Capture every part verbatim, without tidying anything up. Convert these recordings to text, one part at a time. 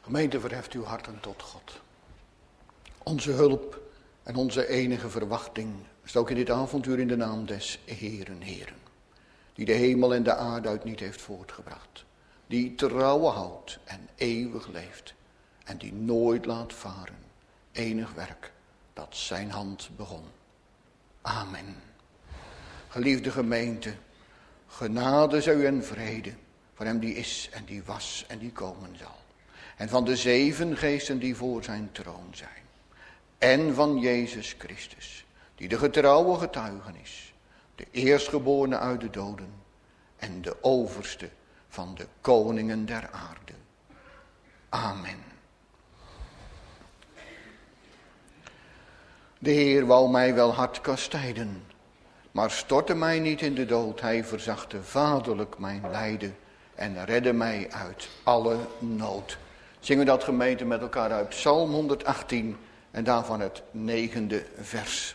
Gemeente, verheft uw harten tot God. Onze hulp en onze enige verwachting is ook in dit avonduur in de naam des Heeren, Heeren. Die de hemel en de aarde uit niet heeft voortgebracht. Die trouwe houdt en eeuwig leeft. En die nooit laat varen. Enig werk dat zijn hand begon. Amen. Geliefde gemeente, genade zij u en vrede van hem die is en die was en die komen zal. En van de zeven geesten die voor zijn troon zijn. En van Jezus Christus, die de getrouwe getuige is. De eerstgeborene uit de doden en de overste van de koningen der aarde. Amen. De Heer wou mij wel hard kastijden, maar stortte mij niet in de dood. Hij verzachtte vaderlijk mijn lijden en redde mij uit alle nood. Zingen we dat, gemeente, met elkaar uit Psalm honderdachttien en daarvan het negende vers.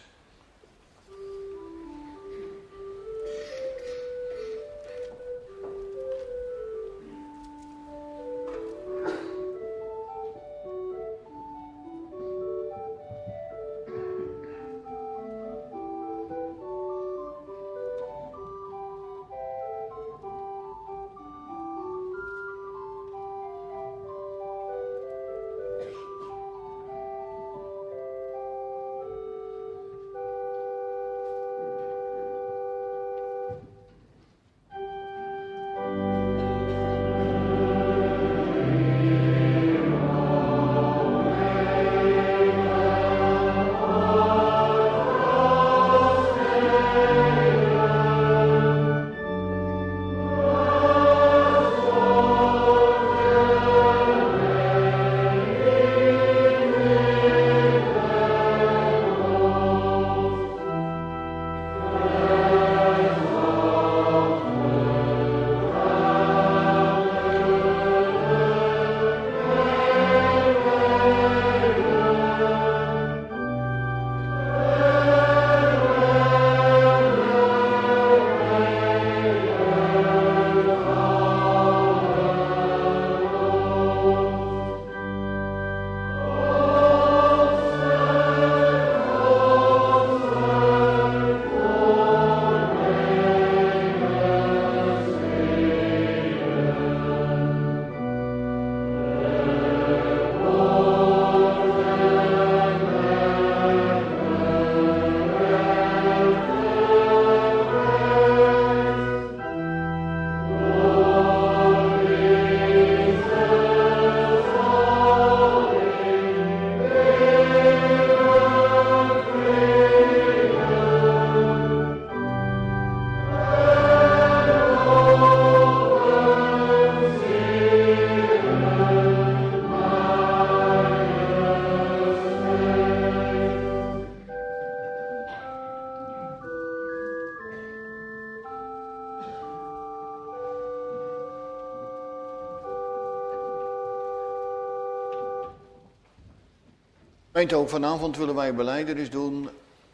Gemeente, ook vanavond willen wij belijdenis doen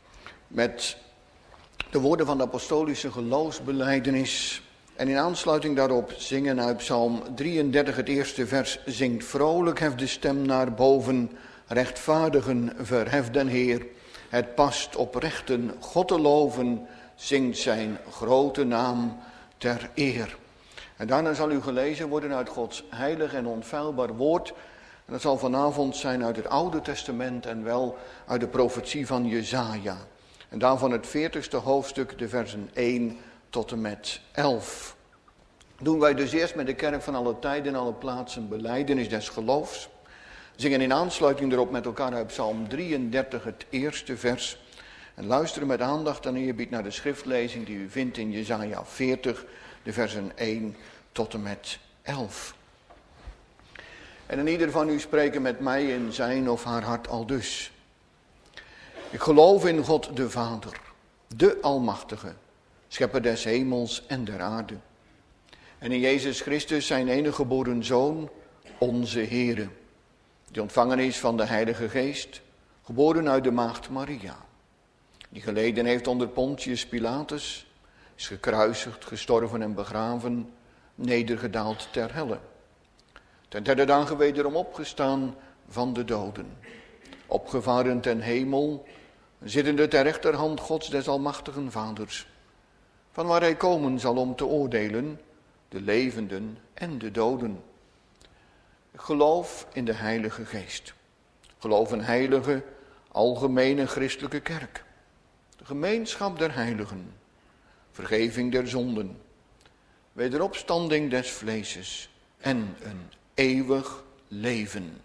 met de woorden van de apostolische geloofsbelijdenis. En in aansluiting daarop zingen uit Psalm drieëndertig, het eerste vers. Zingt vrolijk, hef de stem naar boven, rechtvaardigen, verhef den Heer. Het past oprechten God te loven, zingt zijn grote naam ter eer. En daarna zal u gelezen worden uit Gods heilig en onfeilbaar woord. En dat zal vanavond zijn uit het Oude Testament en wel uit de profetie van Jesaja. En daarvan het veertigste hoofdstuk, de versen één tot en met elf. Doen wij dus eerst met de kerk van alle tijden en alle plaatsen belijdenis des geloofs. Zingen in aansluiting erop met elkaar uit Psalm drieëndertig, het eerste vers. En luisteren met aandacht en eerbied naar de schriftlezing die u vindt in Jesaja veertig, de versen één tot en met elf. En in ieder van u spreken met mij in zijn of haar hart aldus. Ik geloof in God de Vader, de Almachtige, schepper des hemels en der aarde. En in Jezus Christus, zijn enige geboren Zoon, onze Heere, die ontvangen is van de Heilige Geest, geboren uit de maagd Maria, die geleden heeft onder Pontius Pilatus, is gekruisigd, gestorven en begraven, nedergedaald ter helle. ten derde dagen wederom opgestaan van de doden, opgevaren ten hemel, zittende ter rechterhand Gods des almachtigen Vaders, van waar hij komen zal om te oordelen de levenden en de doden. Ik geloof in de Heilige Geest. Geloof een heilige, algemene christelijke kerk. De gemeenschap der heiligen. Vergeving der zonden. Wederopstanding des vleeses. En een eeuwig leven.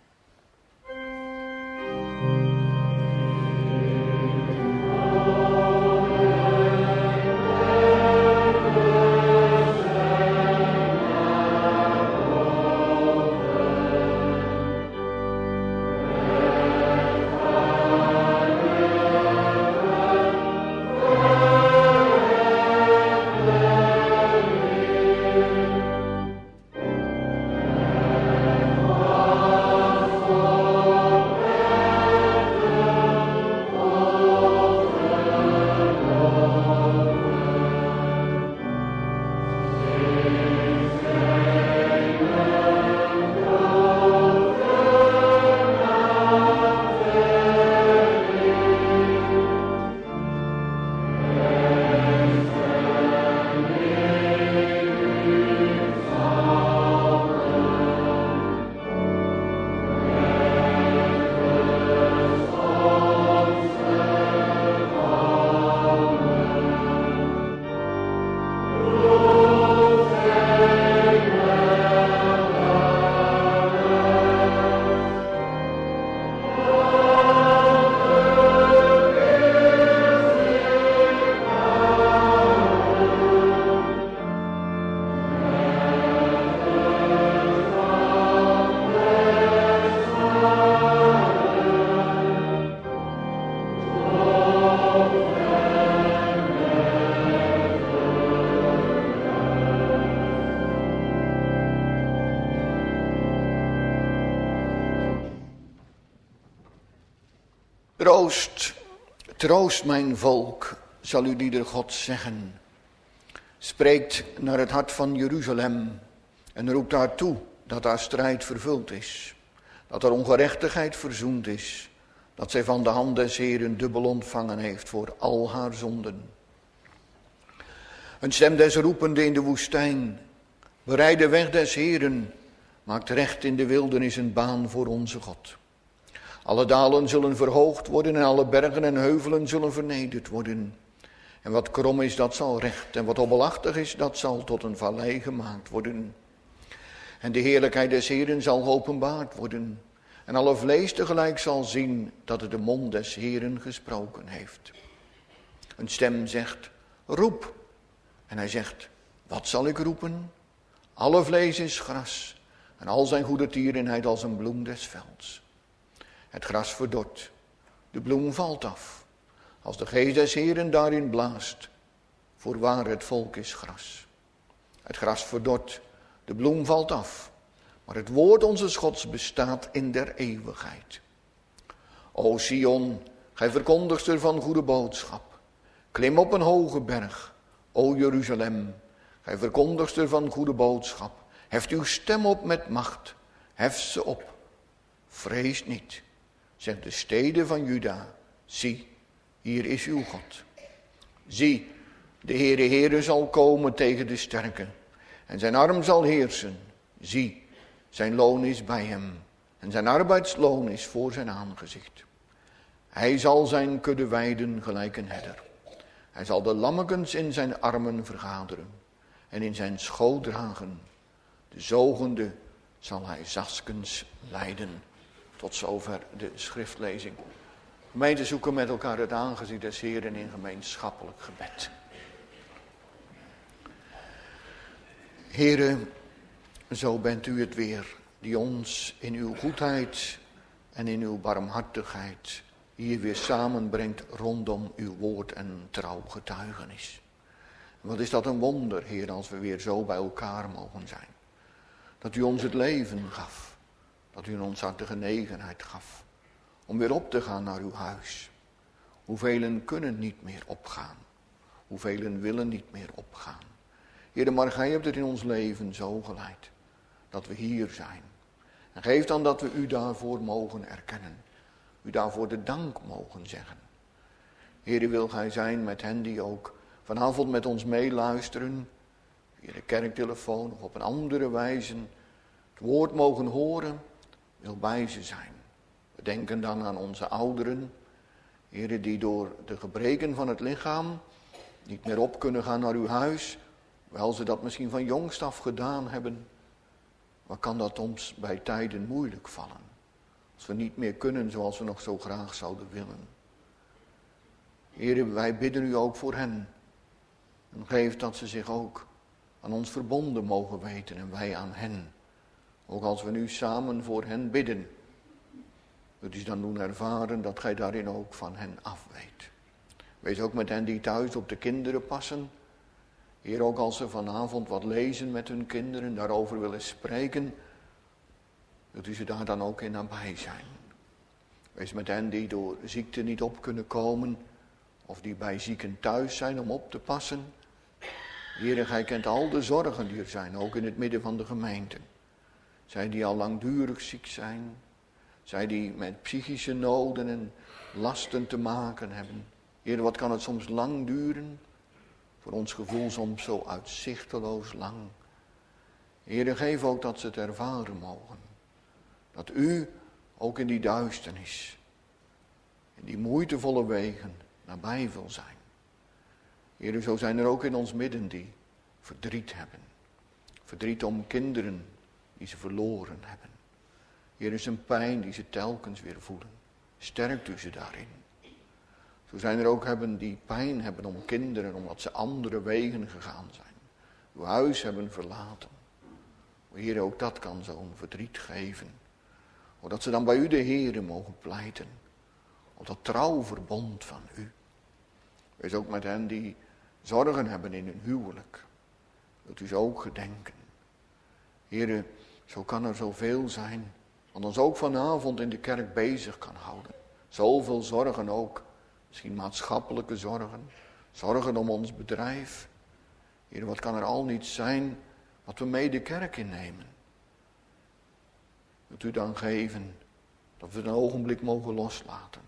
Troost, troost mijn volk, zal u ieder God zeggen. Spreekt naar het hart van Jeruzalem en roept haar toe dat haar strijd vervuld is. Dat haar ongerechtigheid verzoend is. Dat zij van de hand des Heeren dubbel ontvangen heeft voor al haar zonden. Een stem des roepende in de woestijn. Bereid de weg des Heeren. Maakt recht in de wildernis een baan voor onze God. Alle dalen zullen verhoogd worden en alle bergen en heuvelen zullen vernederd worden. En wat krom is, dat zal recht. En wat hobbelachtig is, dat zal tot een vallei gemaakt worden. En de heerlijkheid des Heeren zal geopenbaard worden. En alle vlees tegelijk zal zien dat het de mond des Heeren gesproken heeft. Een stem zegt, roep. En hij zegt, wat zal ik roepen? Alle vlees is gras. En al zijn goede tierenheid als een bloem des velds. Het gras verdort, de bloem valt af, als de geest des Heeren daarin blaast. Voorwaar het volk is gras. Het gras verdort, de bloem valt af, maar het woord onze Gods bestaat in der eeuwigheid. O Sion, gij verkondigster van goede boodschap, klim op een hoge berg. O Jeruzalem, gij verkondigster van goede boodschap, heft uw stem op met macht, heft ze op, vrees niet. Zegt de steden van Juda, zie, hier is uw God. Zie, de Heere Heere zal komen tegen de sterken en zijn arm zal heersen. Zie, zijn loon is bij hem en zijn arbeidsloon is voor zijn aangezicht. Hij zal zijn kudde weiden gelijk een herder. Hij zal de lammekens in zijn armen vergaderen en in zijn schoot dragen. De zogende zal hij zaskens leiden. Tot zover de schriftlezing. Gemeente, zoeken met elkaar het aangezicht des Heeren in gemeenschappelijk gebed. Heere, zo bent u het weer, die ons in uw goedheid en in uw barmhartigheid hier weer samenbrengt rondom uw woord en trouw getuigenis. Wat is dat een wonder, Heer, als we weer zo bij elkaar mogen zijn. Dat u ons het leven gaf. Dat u ons hart de genegenheid gaf om weer op te gaan naar uw huis. Hoevelen kunnen niet meer opgaan. Hoevelen willen niet meer opgaan. Heer, maar gij hebt het in ons leven zo geleid. dat we hier zijn. En geef dan dat we u daarvoor mogen erkennen. U daarvoor de dank mogen zeggen. Heere, wil gij zijn met hen die ook vanavond met ons meeluisteren, via de kerktelefoon of op een andere wijze het woord mogen horen, wil bij ze zijn. We denken dan aan onze ouderen, Heere, die door de gebreken van het lichaam niet meer op kunnen gaan naar uw huis, hoewel ze dat misschien van jongst af gedaan hebben. Maar kan dat ons bij tijden moeilijk vallen, als we niet meer kunnen zoals we nog zo graag zouden willen. Heere, wij bidden u ook voor hen. En geef dat ze zich ook aan ons verbonden mogen weten en wij aan hen. Ook als we nu samen voor hen bidden. Het is dan doen ervaren dat gij daarin ook van hen afweet. Wees ook met hen die thuis op de kinderen passen. Heer, ook als ze vanavond wat lezen met hun kinderen, daarover willen spreken, dat u ze daar dan ook in nabij zijn. Wees met hen die door ziekte niet op kunnen komen, of die bij zieken thuis zijn om op te passen. Heer, gij kent al de zorgen die er zijn, ook in het midden van de gemeente. Zij die al langdurig ziek zijn, zij die met psychische noden en lasten te maken hebben. Heer, wat kan het soms lang duren? Voor ons gevoel soms zo uitzichteloos lang. Heer, geef ook dat ze het ervaren mogen. Dat u ook in die duisternis, in die moeitevolle wegen, nabij wil zijn. Heer, zo zijn er ook in ons midden die verdriet hebben. Verdriet om kinderen die ze verloren hebben. Heer, is een pijn die ze telkens weer voelen. Sterkt u ze daarin. Zo zijn er ook hebben die pijn hebben om kinderen, omdat ze andere wegen gegaan zijn. Uw huis hebben verlaten. Heer, ook dat kan zo'n verdriet geven. Zodat ze dan bij u de Heere mogen pleiten. Op dat trouw verbond van u. Wees ook met hen die zorgen hebben in hun huwelijk. Wilt u ze ook gedenken. Heere, zo kan er zoveel zijn. Wat ons ook vanavond in de kerk bezig kan houden. Zoveel zorgen ook. Misschien maatschappelijke zorgen. Zorgen om ons bedrijf. Heer, wat kan er al niet zijn wat we mee de kerk innemen. Wilt u dan geven dat we een ogenblik mogen loslaten.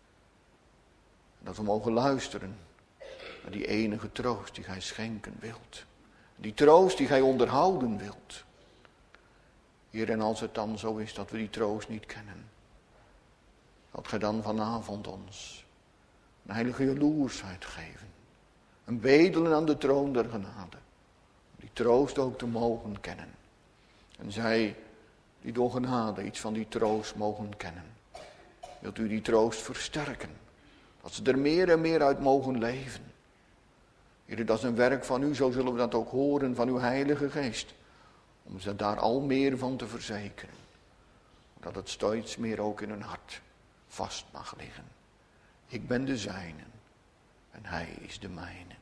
En dat we mogen luisteren naar die enige troost die gij schenken wilt. Die troost die gij onderhouden wilt. Heer, en als het dan zo is dat we die troost niet kennen. Dat gij dan vanavond ons een heilige jaloersheid geven. Een bedelen aan de troon der genade. Om die troost ook te mogen kennen. En zij die door genade iets van die troost mogen kennen. Wilt u die troost versterken. Dat ze er meer en meer uit mogen leven. Heer, dat is een werk van u, zo zullen we dat ook horen van uw Heilige Geest. Om ze daar al meer van te verzekeren. Dat het steeds meer ook in hun hart vast mag liggen. Ik ben de zijne en hij is de mijne.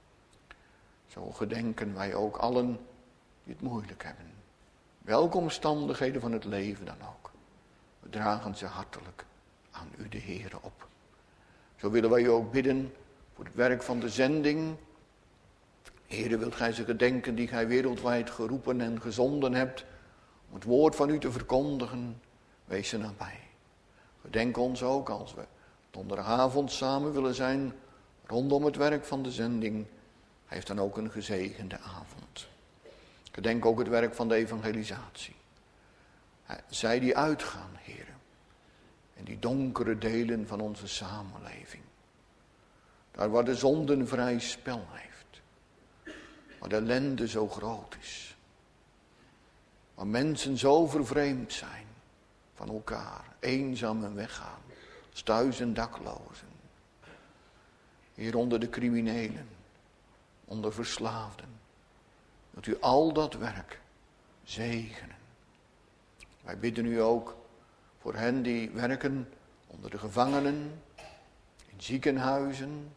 Zo gedenken wij ook allen die het moeilijk hebben. Welke omstandigheden van het leven dan ook. We dragen ze hartelijk aan u de Heere op. Zo willen wij u ook bidden voor het werk van de zending. Heere, wilt gij ze gedenken die gij wereldwijd geroepen en gezonden hebt. Om het woord van u te verkondigen. Wees ze nabij. Gedenk ons ook als we donderdagavond samen willen zijn. Rondom het werk van de zending. Heeft dan ook een gezegende avond. Gedenk ook het werk van de evangelisatie. Zij die uitgaan, heren. In die donkere delen van onze samenleving. Daar waar de zonde een vrij spel heeft. Waar de ellende zo groot is. Waar mensen zo vervreemd zijn van elkaar. Eenzaam en weggaan. Als thuis en daklozen. Hier onder de criminelen. Onder verslaafden. Dat u al dat werk zegenen. Wij bidden u ook voor hen die werken onder de gevangenen, in ziekenhuizen,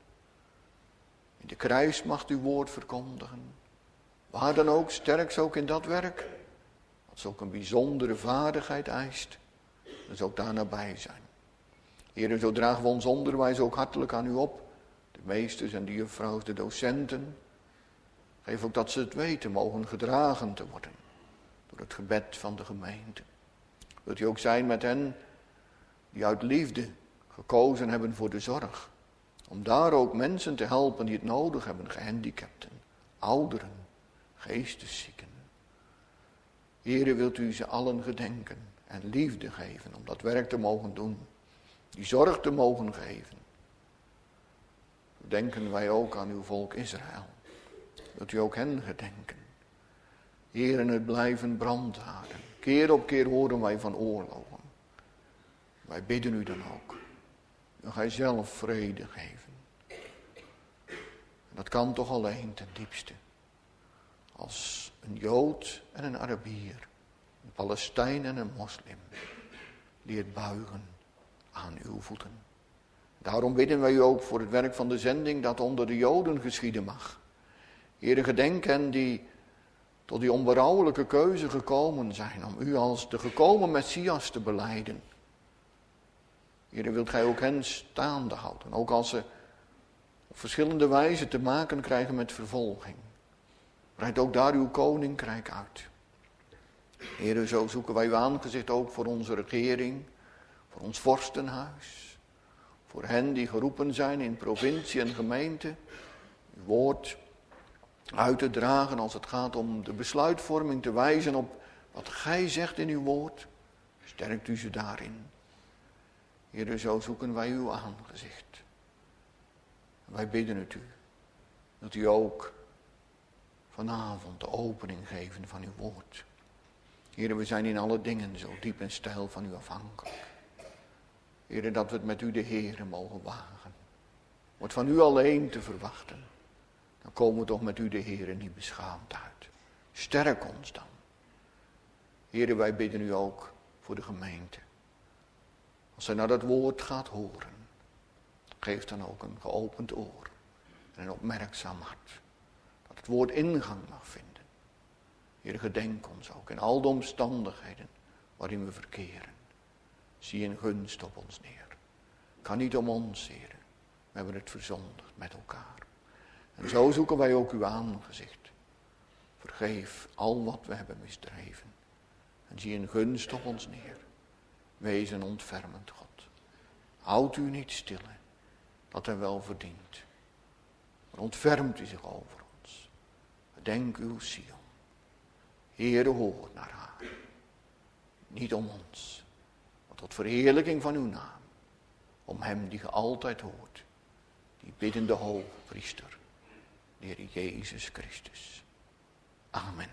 in de krijgsmacht uw woord verkondigen. Waar dan ook, sterk ook in dat werk, wat ze ook een bijzondere vaardigheid eist, dat ze ook daar nabij zijn. Heer, zo dragen we ons onderwijs ook hartelijk aan u op, de meesters en de juffrouws, de docenten. Geef ook dat ze het weten mogen gedragen te worden. voor het gebed van de gemeente. Wilt u ook zijn met hen die uit liefde gekozen hebben voor de zorg. Om daar ook mensen te helpen die het nodig hebben, gehandicapten, ouderen, geesteszieken. Heere, wilt u ze allen gedenken en liefde geven om dat werk te mogen doen. Die zorg te mogen geven. Denken wij ook aan uw volk Israël. Wilt u ook hen gedenken. Heer, het blijven brandhaarden. Keer op keer horen wij van oorlogen. Wij bidden u dan ook. Dan ga je zelf vrede geven. En dat kan toch alleen ten diepste. Als een Jood en een Arabier. Een Palestijn en een moslim. Die het buigen aan uw voeten. Daarom bidden wij u ook voor het werk van de zending dat onder de Joden geschieden mag. Heere, gedenk hen die tot die onberouwelijke keuze gekomen zijn om u als de gekomen Messias te belijden. Heere, wilt gij ook hen staande houden, ook als ze op verschillende wijzen te maken krijgen met vervolging. Breid ook daar uw koninkrijk uit. Heere, zo zoeken wij uw aangezicht ook voor onze regering, voor ons vorstenhuis, voor hen die geroepen zijn in provincie en gemeente, uw woord uit te dragen als het gaat om de besluitvorming, te wijzen op wat gij zegt in uw woord. Sterkt u ze daarin. Heere, zo zoeken wij uw aangezicht. Wij bidden het u, dat u ook vanavond de opening geven van uw woord. Heere, we zijn in alle dingen zo diep en steil van u afhankelijk. Heere, dat we het met u de Heere mogen wagen. Wordt van u alleen te verwachten. Dan komen we toch met u de Heere niet beschaamd uit. Sterk ons dan. Heere, wij bidden u ook voor de gemeente. Als zij naar dat woord gaat horen, geef dan ook een geopend oor en een opmerkzaam hart. Dat het woord ingang mag vinden. Heere, gedenk ons ook in al de omstandigheden waarin we verkeren. Zie een gunst op ons neer. Kan niet om ons, Heere. We hebben het verzondigd met elkaar. En zo zoeken wij ook uw aangezicht. Vergeef al wat we hebben misdreven. En zie een gunst op ons neer. Wees een ontfermend God. Houd u niet stille, dat hij wel verdient. Maar ontfermt u zich over ons. Bedenk uw ziel. Heere, hoor naar haar. Niet om ons, maar tot verheerlijking van uw naam. Om hem die ge altijd hoort. Die biddende hoge priester. De Heer Jezus Christus. Amen.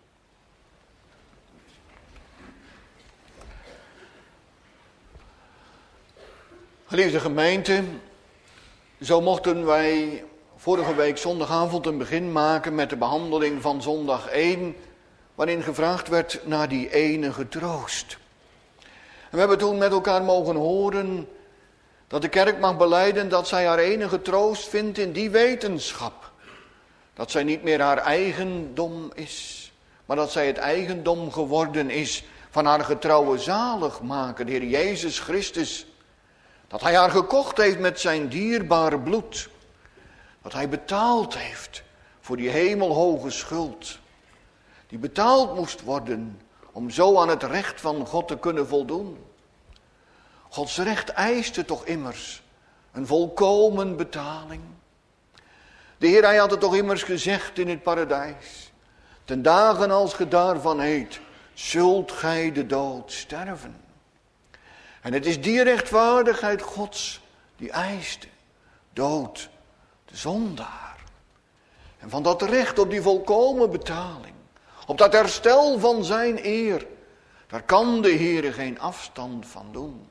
Geliefde gemeente, zo mochten wij vorige week zondagavond een begin maken met de behandeling van zondag één, waarin gevraagd werd naar die enige troost. En we hebben toen met elkaar mogen horen dat de kerk mag belijden dat zij haar enige troost vindt in die wetenschap. Dat zij niet meer haar eigendom is, maar dat zij het eigendom geworden is van haar getrouwe zaligmaker, de Heer Jezus Christus. Dat hij haar gekocht heeft met zijn dierbare bloed. Dat hij betaald heeft voor die hemelhoge schuld. Die betaald moest worden om zo aan het recht van God te kunnen voldoen. Gods recht eiste toch immers een volkomen betaling. De Heer, hij had het toch immers gezegd in het paradijs. Ten dagen als ge daarvan eet, zult gij de dood sterven. En het is die rechtvaardigheid Gods die eiste dood, de zondaar. En van dat recht op die volkomen betaling, op dat herstel van zijn eer, daar kan de Heer geen afstand van doen.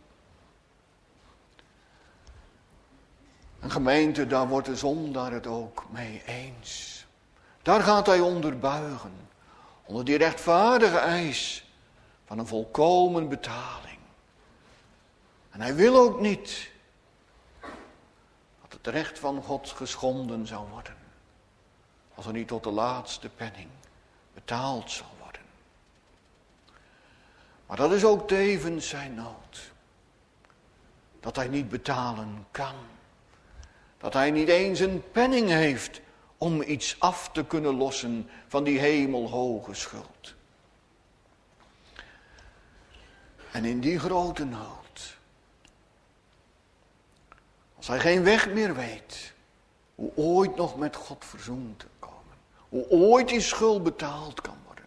Een gemeente, daar wordt de zondaar het ook mee eens. Daar gaat hij onder buigen, onder die rechtvaardige eis van een volkomen betaling. En hij wil ook niet dat het recht van God geschonden zou worden, als er niet tot de laatste penning betaald zal worden. Maar dat is ook tevens zijn nood, dat hij niet betalen kan. Dat hij niet eens een penning heeft om iets af te kunnen lossen van die hemelhoge schuld. En in die grote nood, als hij geen weg meer weet, hoe ooit nog met God verzoend te komen, hoe ooit die schuld betaald kan worden,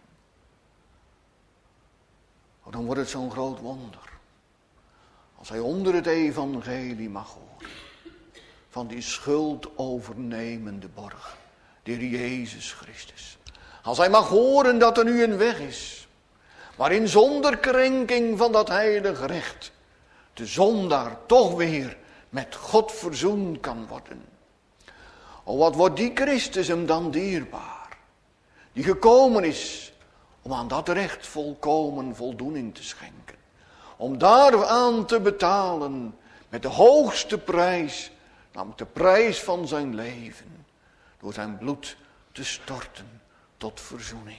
dan wordt het zo'n groot wonder. Als hij onder het evangelie mag horen van die schuldovernemende borg, de Heer Jezus Christus. Als hij mag horen dat er nu een weg is, waarin zonder krenking van dat heilige recht de zondaar toch weer met God verzoend kan worden. O, wat wordt die Christus hem dan dierbaar, die gekomen is om aan dat recht volkomen voldoening te schenken. Om daaraan te betalen met de hoogste prijs, namelijk de prijs van zijn leven, door zijn bloed te storten tot verzoening.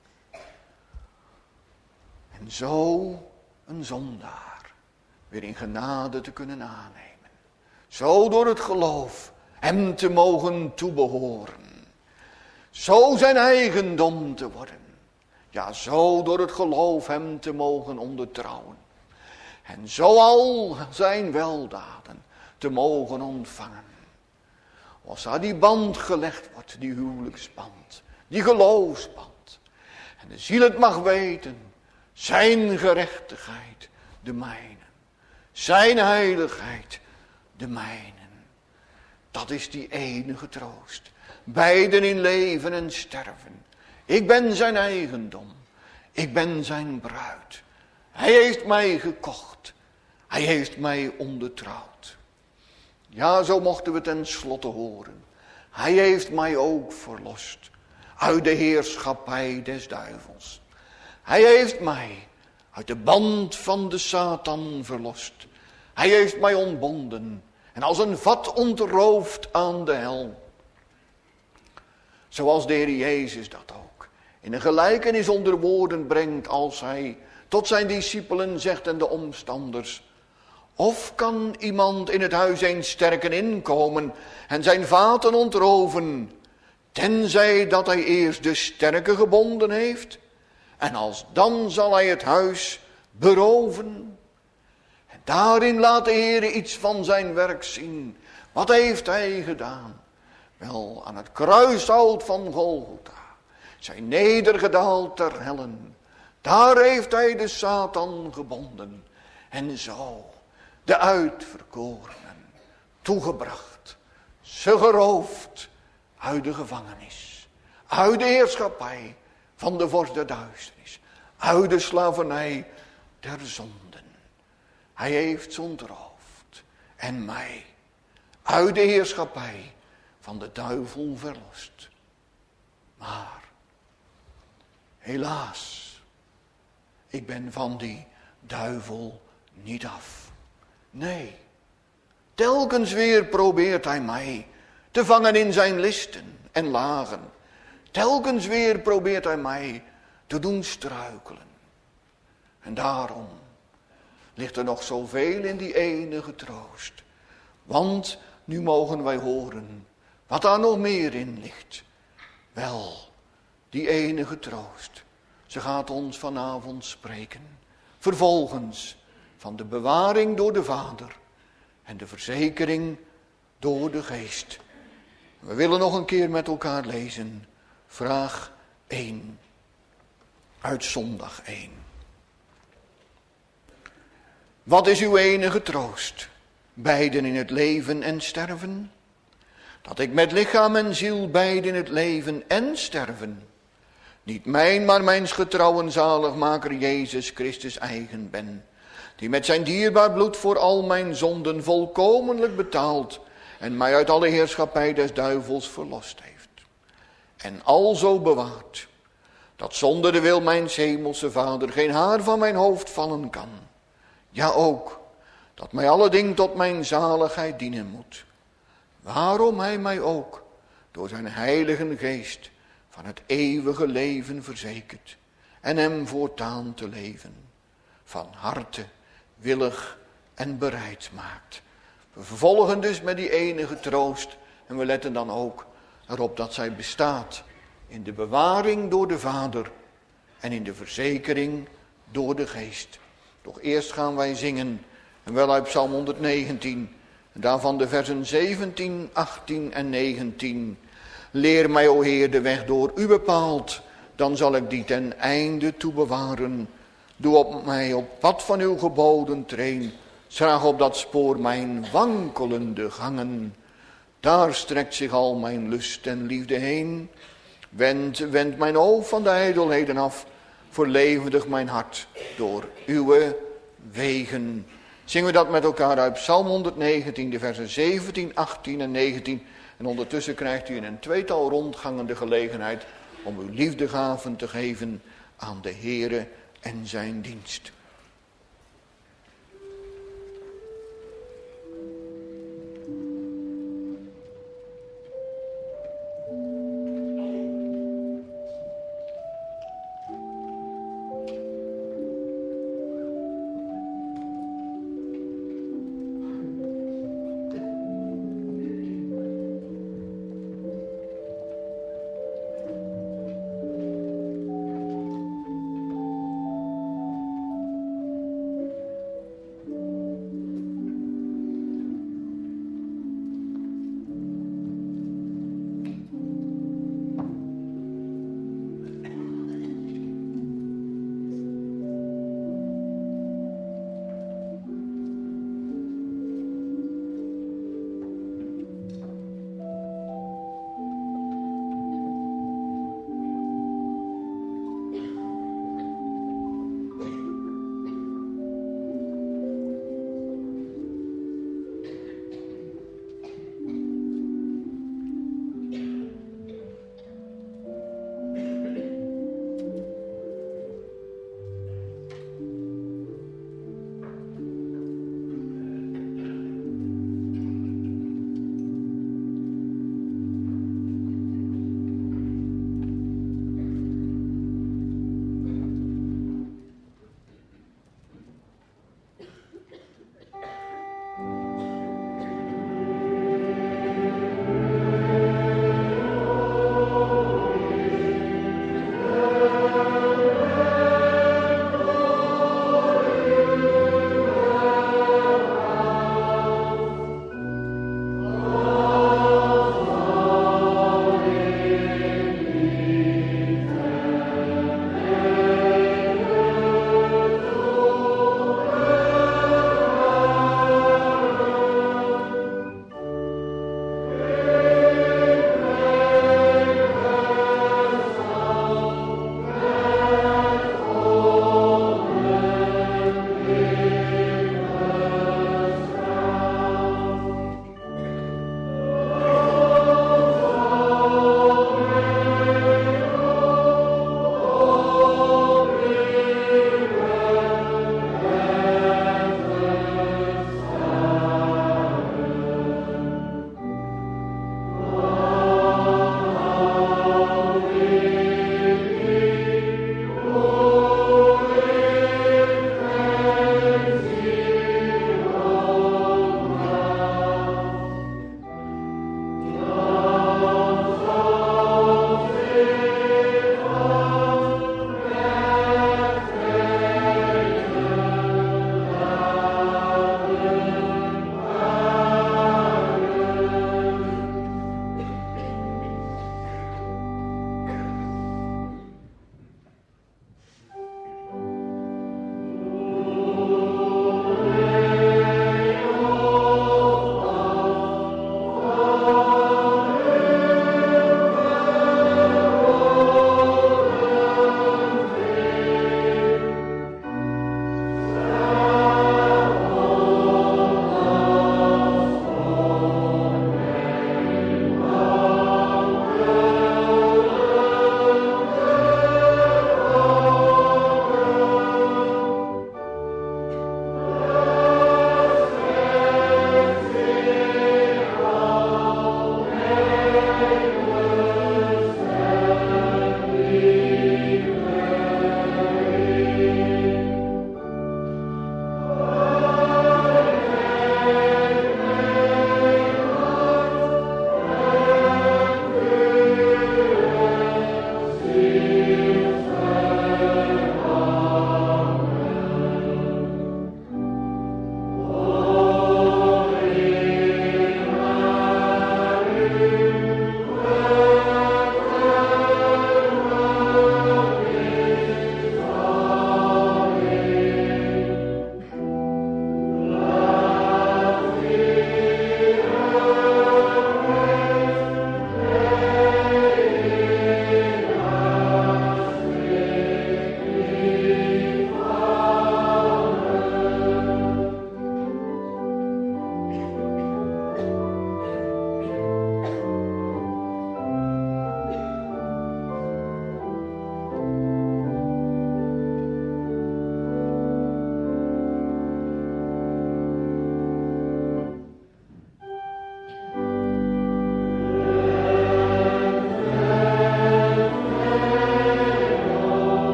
En zo een zondaar weer in genade te kunnen aannemen. Zo door het geloof hem te mogen toebehoren. Zo zijn eigendom te worden. Ja, zo door het geloof hem te mogen ondertrouwen. En zo al zijn weldaden te mogen ontvangen. Als daar die band gelegd wordt, die huwelijksband, die geloofsband. En de ziel het mag weten, zijn gerechtigheid, de mijne. Zijn heiligheid, de mijne. Dat is die enige troost. Beiden in leven en sterven. Ik ben zijn eigendom. Ik ben zijn bruid. Hij heeft mij gekocht. Hij heeft mij ondertrouwd. Ja, zo mochten we ten slotte horen. Hij heeft mij ook verlost uit de heerschappij des duivels. Hij heeft mij uit de band van de Satan verlost. Hij heeft mij ontbonden en als een vat ontroofd aan de hel. Zoals de Heer Jezus dat ook in een gelijkenis onder woorden brengt als hij tot zijn discipelen zegt en de omstanders. Of kan iemand in het huis eens sterken inkomen en zijn vaten ontroven, tenzij dat hij eerst de sterke gebonden heeft, en als dan zal hij het huis beroven. En daarin laat de Heer iets van zijn werk zien. Wat heeft hij gedaan? Wel, aan het kruishout van Golgotha, zijn nedergedaald ter hellen. Daar heeft hij de Satan gebonden. En zo de uitverkorenen toegebracht. Ze geroofd uit de gevangenis. Uit de heerschappij van de vorst der duisternis. Uit de slavernij der zonden. Hij heeft ze ontroofd. En mij uit de heerschappij van de duivel verlost. Maar helaas, ik ben van die duivel niet af. Nee, telkens weer probeert hij mij te vangen in zijn listen en lagen. Telkens weer probeert hij mij te doen struikelen. En daarom ligt er nog zoveel in die enige troost. Want nu mogen wij horen wat daar nog meer in ligt. Wel, die enige troost. Ze gaat ons vanavond spreken. Vervolgens van de bewaring door de Vader en de verzekering door de Geest. We willen nog een keer met elkaar lezen. Vraag één. Uit zondag één. Wat is uw enige troost? Beiden in het leven en sterven? Dat ik met lichaam en ziel beiden in het leven en sterven. Niet mijn, maar mijns getrouwen zaligmaker Jezus Christus eigen ben. Die met zijn dierbaar bloed voor al mijn zonden volkomenlijk betaald. En mij uit alle heerschappij des duivels verlost heeft. En alzo bewaard. Dat zonder de wil mijns hemelse Vader geen haar van mijn hoofd vallen kan. Ja ook, dat mij alle ding tot mijn zaligheid dienen moet. Waarom hij mij ook door zijn heilige geest van het eeuwige leven verzekert. En hem voortaan te leven. Van harte, willig en bereid maakt. We vervolgen dus met die enige troost. En we letten dan ook erop dat zij bestaat. In de bewaring door de Vader. En in de verzekering door de Geest. Doch eerst gaan wij zingen, en wel uit Psalm honderdnegentien, en daarvan de versen zeventien, achttien en negentien. Leer mij, o Heer, de weg door u bepaald, dan zal ik die ten einde toe bewaren. Doe op mij op pad van uw geboden train, schraag op dat spoor mijn wankelende gangen. Daar strekt zich al mijn lust en liefde heen. Wend, wend mijn oog van de ijdelheden af, verlevendig mijn hart door uw wegen. Zingen we dat met elkaar uit Psalm honderdnegentien, de versen zeventien, achttien en negentien. En ondertussen krijgt u in een tweetal rondgangen de gelegenheid om uw liefdegaven te geven aan de Heere en zijn dienst.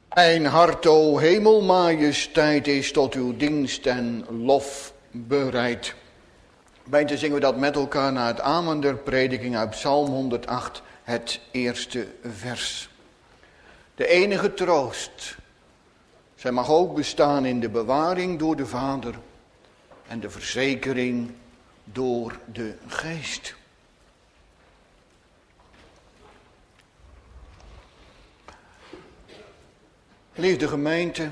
Mijn hart, o hemelmajesteit, is tot uw dienst en lof bereid. Bijna zingen we dat met elkaar na het amen der prediking uit Psalm honderdacht, het eerste vers. De enige troost, zij mag ook bestaan in de bewaring door de Vader en de verzekering door de Geest. Liefde gemeente,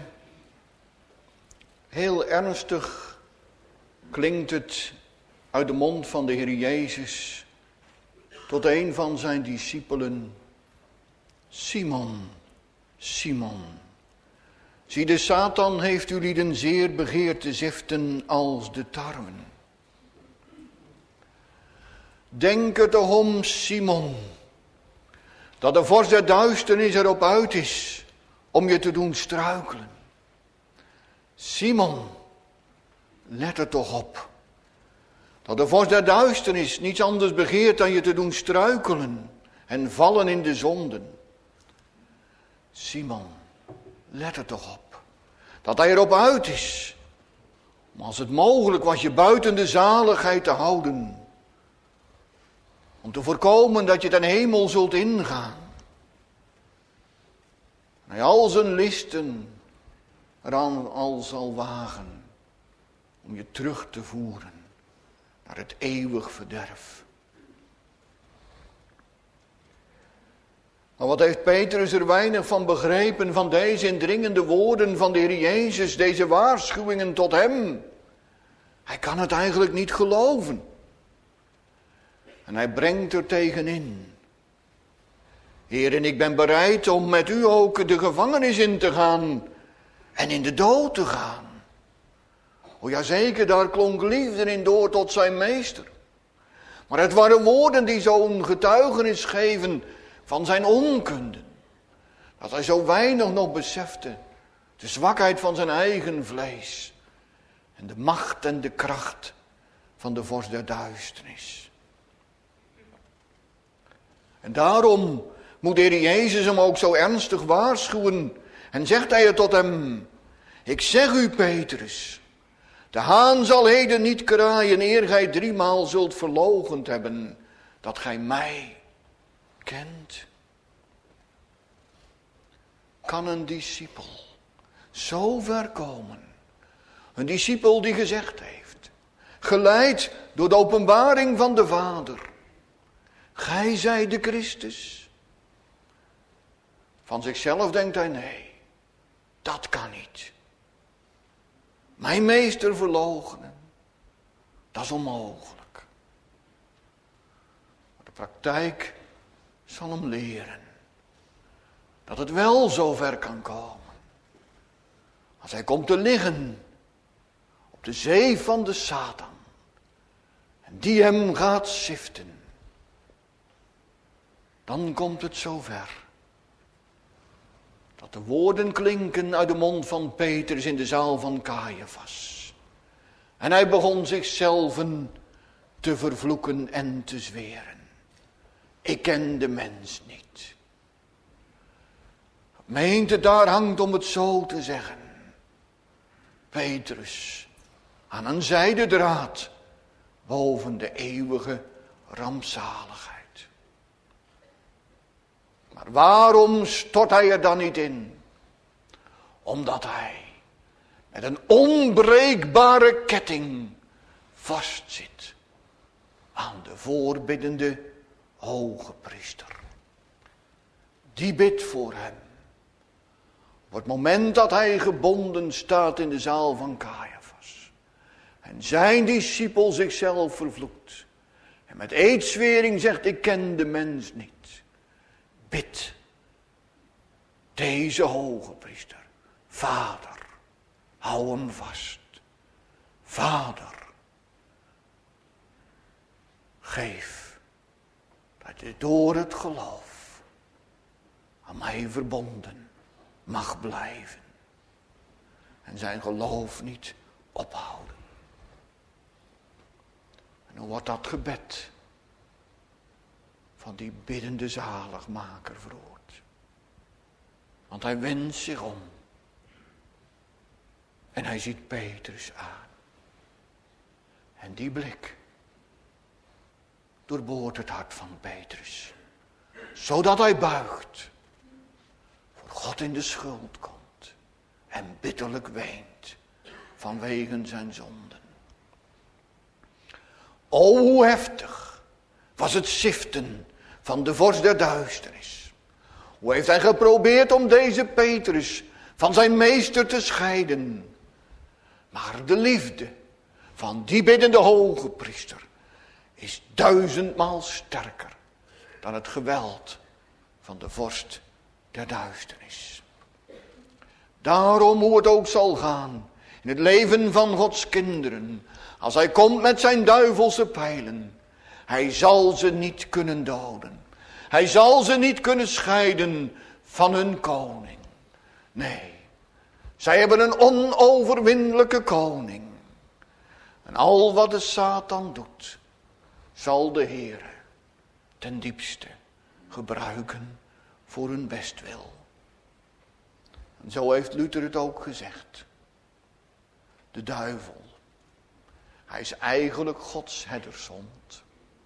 heel ernstig klinkt het uit de mond van de Heer Jezus tot een van zijn discipelen: Simon, Simon, zie, de Satan heeft u lieden zeer begeerd te ziften als de tarwen. Denk er toch om, Simon, dat de vorst der duisternis erop uit is om je te doen struikelen. Simon, let er toch op, dat de vorst der duisternis niets anders begeert dan je te doen struikelen en vallen in de zonden. Simon, let er toch op, dat hij erop uit is om als het mogelijk was je buiten de zaligheid te houden, om te voorkomen dat je ten hemel zult ingaan. En hij al zijn listen eraan al zal wagen om je terug te voeren naar het eeuwig verderf. Maar wat heeft Petrus er weinig van begrepen van deze indringende woorden van de Heer Jezus, deze waarschuwingen tot hem? Hij kan het eigenlijk niet geloven. En hij brengt er tegenin: Heer, en ik ben bereid om met u ook de gevangenis in te gaan en in de dood te gaan. O ja, zeker, daar klonk liefde in door tot zijn meester. Maar het waren woorden die zo'n getuigenis geven van zijn onkunde, dat hij zo weinig nog besefte de zwakheid van zijn eigen vlees en de macht en de kracht van de vorst der duisternis. En daarom moet de Heer Jezus hem ook zo ernstig waarschuwen en zegt hij er tot hem: ik zeg u, Petrus, de haan zal heden niet kraaien eer gij driemaal zult verloochend hebben dat gij mij kent. Kan een discipel zo ver komen? Een discipel die gezegd heeft, geleid door de openbaring van de Vader: gij zijt de Christus. Van zichzelf denkt hij: nee, dat kan niet. Mijn meester verloochenen, dat is onmogelijk. Maar de praktijk zal hem leren dat het wel zo ver kan komen. Als hij komt te liggen op de zee van de Satan en die hem gaat ziften, dan komt het zo ver dat de woorden klinken uit de mond van Petrus in de zaal van Caiaphas. En hij begon zichzelf te vervloeken en te zweren: ik ken de mens niet. Gemeente, daar hangt, om het zo te zeggen, Petrus aan een zijdendraad boven de eeuwige rampzaligheid. Maar waarom stort hij er dan niet in? Omdat hij met een onbreekbare ketting vastzit aan de voorbiddende hoge priester. Die bidt voor hem. Op het moment dat hij gebonden staat in de zaal van Caiaphas en zijn discipel zichzelf vervloekt en met eedzwering zegt: ik ken de mens niet. Bid deze hoge priester: Vader, hou hem vast. Vader, geef dat hij door het geloof aan mij verbonden mag blijven en zijn geloof niet ophouden. En hoe wordt dat gebed van die biddende zaligmaker verhoord? Want hij wendt zich om. En hij ziet Petrus aan. En die blik doorboort het hart van Petrus. Zodat hij buigt. Voor God in de schuld komt. En bitterlijk weent. Vanwege zijn zonden. O, hoe heftig was het ziften van de vorst der duisternis. Hoe heeft hij geprobeerd om deze Petrus van zijn meester te scheiden. Maar de liefde van die biddende hoge priester is duizendmaal sterker dan het geweld van de vorst der duisternis. Daarom, hoe het ook zal gaan in het leven van Gods kinderen, als hij komt met zijn duivelse pijlen, hij zal ze niet kunnen doden. Hij zal ze niet kunnen scheiden van hun koning. Nee, zij hebben een onoverwinnelijke koning. En al wat de Satan doet, zal de Heere ten diepste gebruiken voor hun bestwil. En zo heeft Luther het ook gezegd. De duivel, hij is eigenlijk Gods herdershond.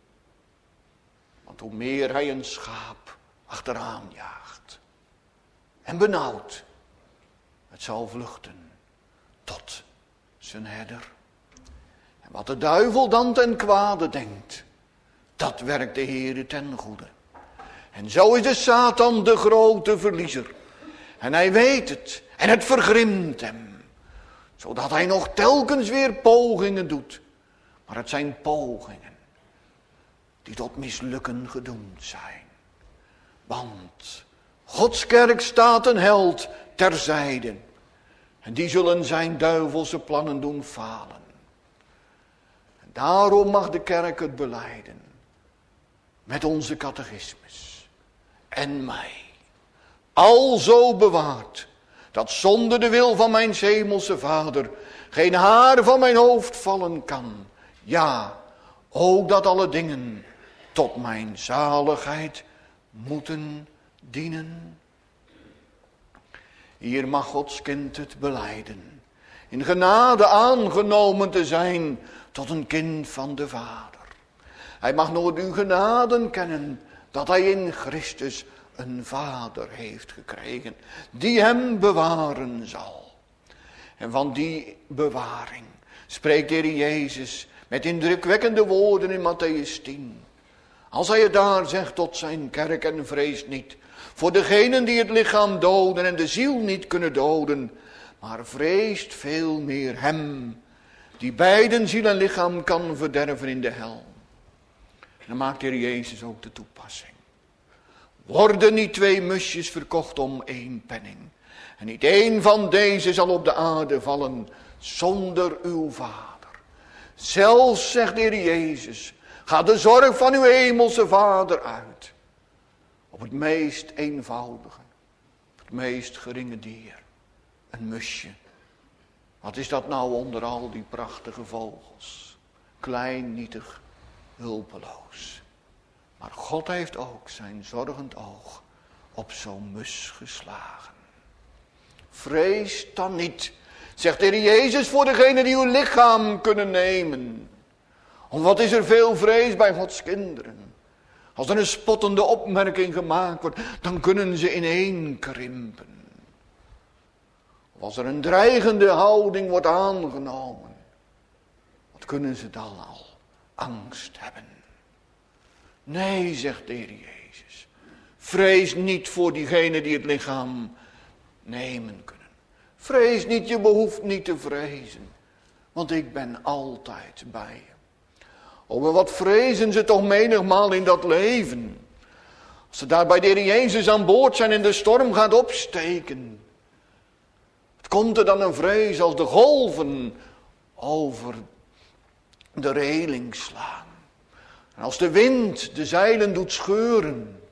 Want hoe meer hij een schaap achteraan jaagt en benauwd, het zal vluchten tot zijn herder. En wat de duivel dan ten kwade denkt, dat werkt de Heere ten goede. En zo is de Satan de grote verliezer. En hij weet het en het vergrimt hem. Zodat hij nog telkens weer pogingen doet. Maar het zijn pogingen die tot mislukken gedoemd zijn. Want Gods kerk staat een held terzijde. En die zullen zijn duivelse plannen doen falen. En daarom mag de kerk het belijden. Met onze catechismus. En mij. Alzo bewaard. Dat zonder de wil van mijn hemelse Vader geen haar van mijn hoofd vallen kan. Ja, ook dat alle dingen tot mijn zaligheid moeten dienen. Hier mag Gods kind het belijden. In genade aangenomen te zijn tot een kind van de Vader. Hij mag nooit uw genade kennen dat hij in Christus een vader heeft gekregen. Die hem bewaren zal. En van die bewaring spreekt de Heer Jezus met indrukwekkende woorden in Mattheüs tien. Als hij het daar zegt tot zijn kerk en vreest niet voor degenen die het lichaam doden en de ziel niet kunnen doden. Maar vreest veel meer hem die beiden ziel en lichaam kan verderven in de hel. En dan maakt de Heer Jezus ook de toepassing. Worden niet twee musjes verkocht om één penning. En niet één van deze zal op de aarde vallen zonder uw Vader. Zelfs, zegt de Heer Jezus, gaat de zorg van uw hemelse Vader uit. Op het meest eenvoudige, het meest geringe dier. Een musje. Wat is dat nou onder al die prachtige vogels? Klein, nietig, hulpeloos. Maar God heeft ook zijn zorgend oog op zo'n mus geslagen. Vrees dan niet, zegt de Heer Jezus, voor degenen die uw lichaam kunnen nemen. Want wat is er veel vrees bij Gods kinderen. Als er een spottende opmerking gemaakt wordt, dan kunnen ze ineenkrimpen. Of als er een dreigende houding wordt aangenomen, wat kunnen ze dan al angst hebben. Nee, zegt de Heer Jezus. Vrees niet voor diegenen die het lichaam nemen kunnen. Vrees niet, je behoeft niet te vrezen. Want ik ben altijd bij je. Oh, maar wat vrezen ze toch menigmaal in dat leven. Als ze daar bij de Heer Jezus aan boord zijn en de storm gaat opsteken. Het komt er dan een vrees als de golven over de reling slaan. En als de wind de zeilen doet scheuren.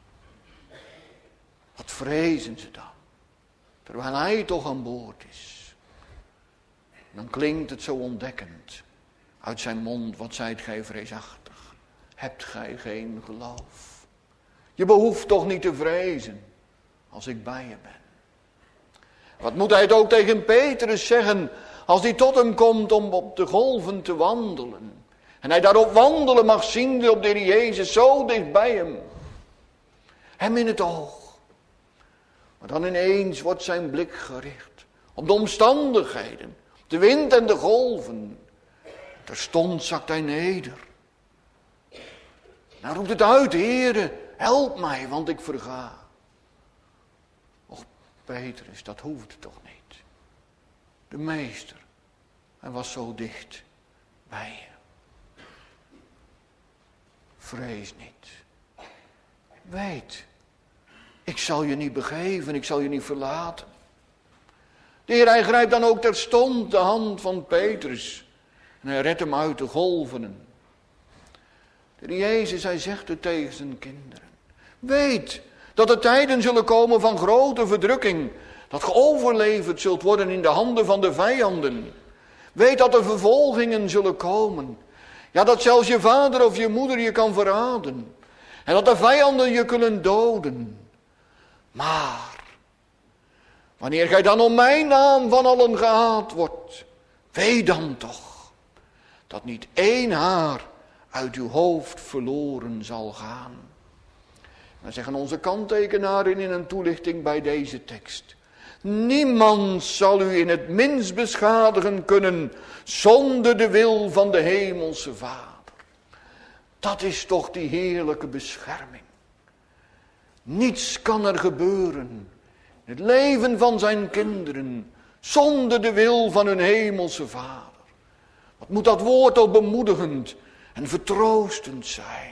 Wat vrezen ze dan? Terwijl hij toch aan boord is. Dan klinkt het zo ontdekkend. Uit zijn mond, wat zijt gij vreesachtig. Hebt gij geen geloof? Je behoeft toch niet te vrezen. als ik bij je ben. Wat moet hij het ook tegen Petrus zeggen als hij tot hem komt om op de golven te wandelen. En hij daarop wandelen mag zien op de Heer Jezus zo dicht bij hem. Hem in het oog. Maar dan ineens wordt zijn blik gericht op de omstandigheden, de wind en de golven. Terstond zakt hij neder. Nou roept het uit, Heere, help mij, want ik verga. Och, Petrus, dat hoeft toch niet. De meester, hij was zo dicht bij je. Vrees niet. Weet, ik zal je niet begeven, ik zal je niet verlaten. De Heer, hij grijpt dan ook terstond de hand van Petrus. En hij redt hem uit de golven. De Heer Jezus, hij zegt het tegen zijn kinderen. Weet dat er tijden zullen komen van grote verdrukking. Dat ge overleverd zult worden in de handen van de vijanden. Weet dat er vervolgingen zullen komen. Ja, dat zelfs je vader of je moeder je kan verraden. En dat de vijanden je kunnen doden. Maar, wanneer gij dan om mijn naam van allen gehaat wordt, weet dan toch, dat niet één haar uit uw hoofd verloren zal gaan. Dan zeggen onze kanttekenaren in een toelichting bij deze tekst. Niemand zal u in het minst beschadigen kunnen zonder de wil van de hemelse Vader. Dat is toch die heerlijke bescherming. Niets kan er gebeuren in het leven van zijn kinderen zonder de wil van hun hemelse Vader. Wat moet dat woord al bemoedigend en vertroostend zijn.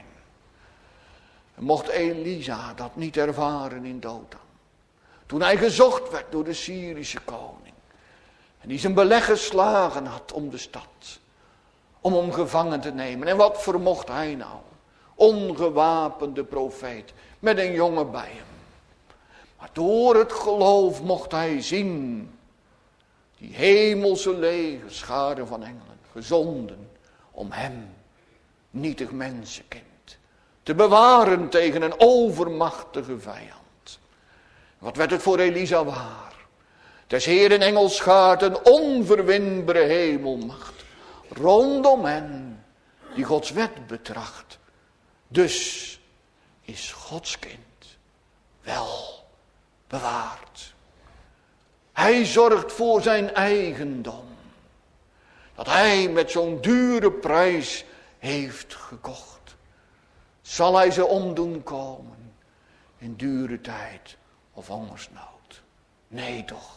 En mocht Elisa dat niet ervaren in Dothan. Toen hij gezocht werd door de Syrische koning. En die zijn beleg geslagen had om de stad. Om hem gevangen te nemen. En wat vermocht hij nou? Ongewapende profeet. Met een jongen bij hem. Maar door het geloof mocht hij zien. Die hemelse legerscharen van engelen. Gezonden om hem, nietig mensenkind, te bewaren tegen een overmachtige vijand. Wat werd het voor Elisa waar? Des Heeren engelschaart een onverwinbare hemelmacht. Rondom hen die Gods wet betracht. Dus is Gods kind wel bewaard. Hij zorgt voor zijn eigendom. Dat hij met zo'n dure prijs heeft gekocht. Zal hij ze omdoen komen in dure tijd of hongersnood? Nee toch.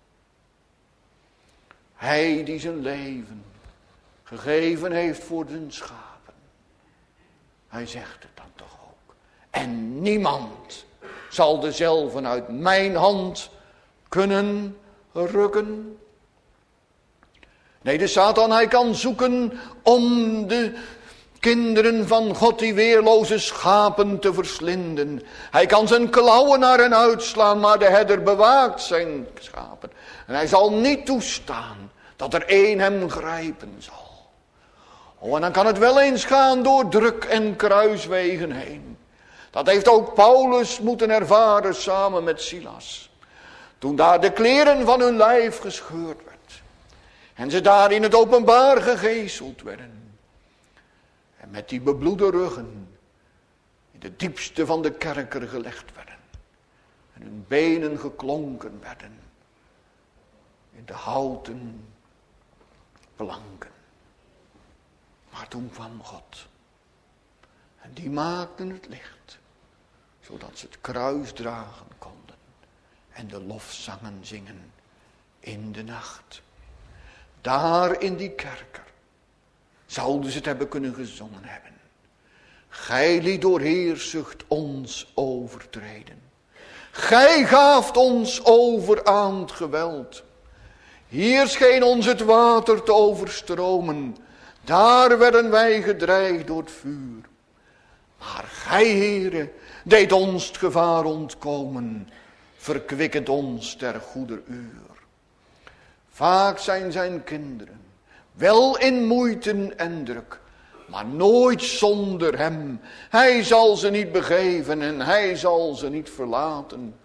Hij die zijn leven gegeven heeft voor zijn schapen. Hij zegt het dan toch ook. En niemand zal dezelve uit mijn hand kunnen rukken. Nee, de Satan, hij kan zoeken om de kinderen van God, die weerloze schapen, te verslinden. Hij kan zijn klauwen naar hen uitslaan, maar de herder bewaakt zijn schapen. En hij zal niet toestaan dat er één hem grijpen zal. Oh, en dan kan het wel eens gaan door druk en kruiswegen heen. Dat heeft ook Paulus moeten ervaren samen met Silas. Toen daar de kleren van hun lijf gescheurd werd. En ze daar in het openbaar gegezeld werden. En met die bebloede ruggen in de diepste van de kerker gelegd werden. En hun benen geklonken werden. In de houten planken. Maar toen kwam God. En die maakten het licht. Zodat ze het kruis dragen konden. En de lofzangen zingen in de nacht. Daar in die kerker zouden ze het hebben kunnen gezongen hebben. Gij liet door heerzucht ons overtreden. Gij gaaft ons over aan het geweld. Hier scheen ons het water te overstromen. Daar werden wij gedreigd door het vuur. Maar gij, Heere, deed ons het gevaar ontkomen. Verkwikkend ons ter goeder uur. Vaak zijn zijn kinderen wel in moeite en druk, maar nooit zonder hem. Hij zal ze niet begeven en hij zal ze niet verlaten.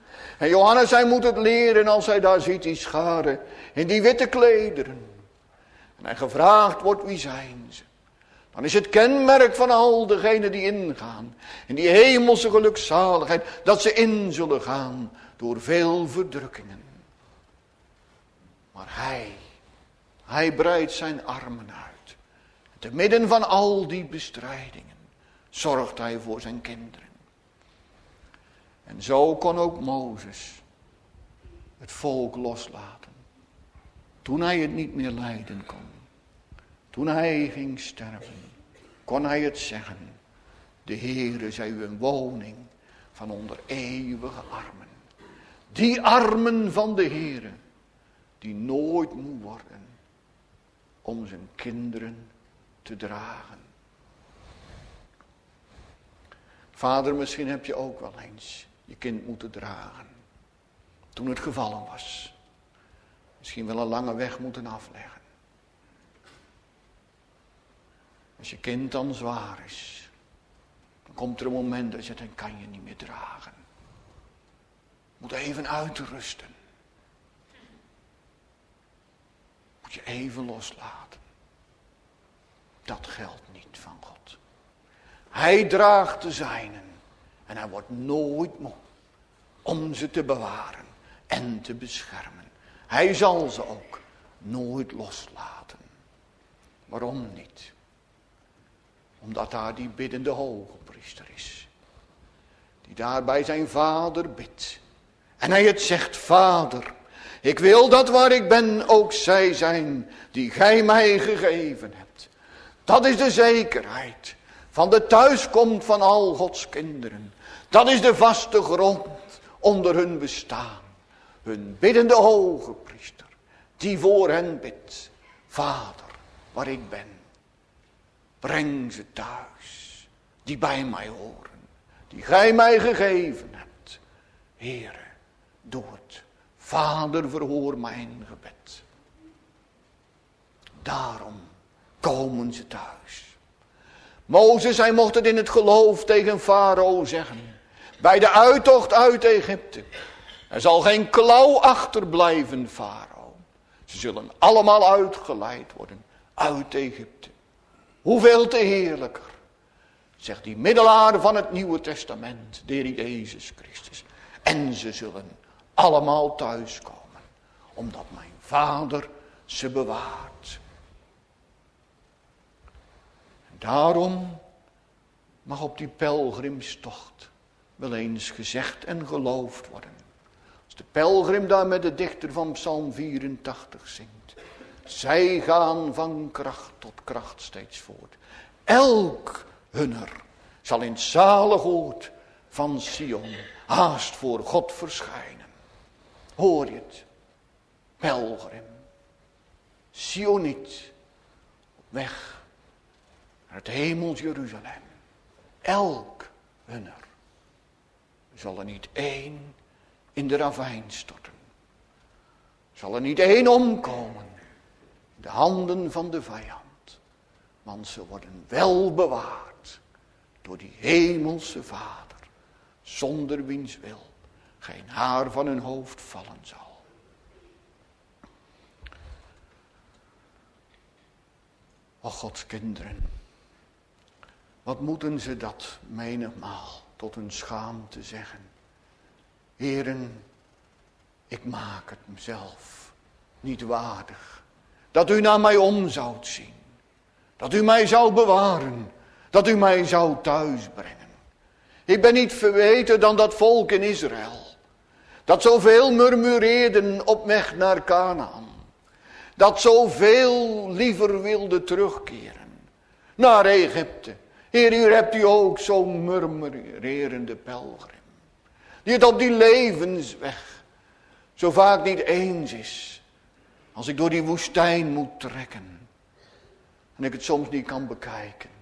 En Johannes, hij moet het leren als hij daar ziet die scharen in die witte klederen. En hij gevraagd wordt, wie zijn ze? Dan is het kenmerk van al degenen die ingaan. In die hemelse gelukzaligheid. Dat ze in zullen gaan door veel verdrukkingen. Maar hij, hij breidt zijn armen uit. Te midden van al die bestrijdingen zorgt hij voor zijn kinderen. En zo kon ook Mozes het volk loslaten. Toen hij het niet meer lijden kon. Toen hij ging sterven, kon hij het zeggen. De Heere zij uw woning van onder eeuwige armen. Die armen van de Heere, die nooit moe worden om zijn kinderen te dragen. Vader, misschien heb je ook wel eens je kind moeten dragen. Toen het gevallen was. Misschien wel een lange weg moeten afleggen. Als je kind dan zwaar is, dan komt er een moment dat je dan kan je niet meer dragen. Moet even uitrusten. Moet je even loslaten. Dat geldt niet van God. Hij draagt de zijnen en hij wordt nooit moe om ze te bewaren en te beschermen. Hij zal ze ook nooit loslaten. Waarom niet? Omdat daar die biddende hoge priester is. Die daar bij zijn vader bidt. En hij het zegt, Vader, ik wil dat waar ik ben ook zij zijn die gij mij gegeven hebt. Dat is de zekerheid van de thuiskomst van al Gods kinderen. Dat is de vaste grond onder hun bestaan. Hun biddende hoge priester, die voor hen bidt. Vader, waar ik ben, breng ze thuis, die bij mij horen, die gij mij gegeven hebt. Heere, doe het. Vader, verhoor mijn gebed. Daarom komen ze thuis. Mozes, hij mocht het in het geloof tegen Farao zeggen. Bij de uittocht uit Egypte. Er zal geen klauw achterblijven, Farao. Ze zullen allemaal uitgeleid worden uit Egypte. Hoeveel te heerlijker, zegt die middelaar van het Nieuwe Testament, de Heer Jezus Christus. En ze zullen allemaal thuiskomen, omdat mijn Vader ze bewaart. En daarom mag op die pelgrimstocht wel eens gezegd en geloofd worden. Als de pelgrim daar met de dichter van Psalm vierentachtig zingt. Zij gaan van kracht tot kracht steeds voort. Elk hunner zal in het zalig oord van Sion haast voor God verschijnen. Hoor je het? Pelgrim. Sioniet. Op weg naar het hemels Jeruzalem. Elk hunner zal er niet één in de ravijn storten. Zal er niet één omkomen. De handen van de vijand. Want ze worden wel bewaard door die hemelse Vader. Zonder wiens wil geen haar van hun hoofd vallen zal. O Gods kinderen. Wat moeten ze dat menigmaal tot hun schaamte zeggen. Heren, ik maak het mezelf niet waardig. Dat u naar mij om zoudt zien. Dat u mij zou bewaren. Dat u mij zou thuisbrengen. Ik ben niet verweten dan dat volk in Israël. Dat zoveel murmureerden op weg naar Kanaan. Dat zoveel liever wilde terugkeren. Naar Egypte. Heer, u hebt u ook zo'n murmurerende pelgrim. Die het op die levensweg zo vaak niet eens is. Als ik door die woestijn moet trekken. En ik het soms niet kan bekijken.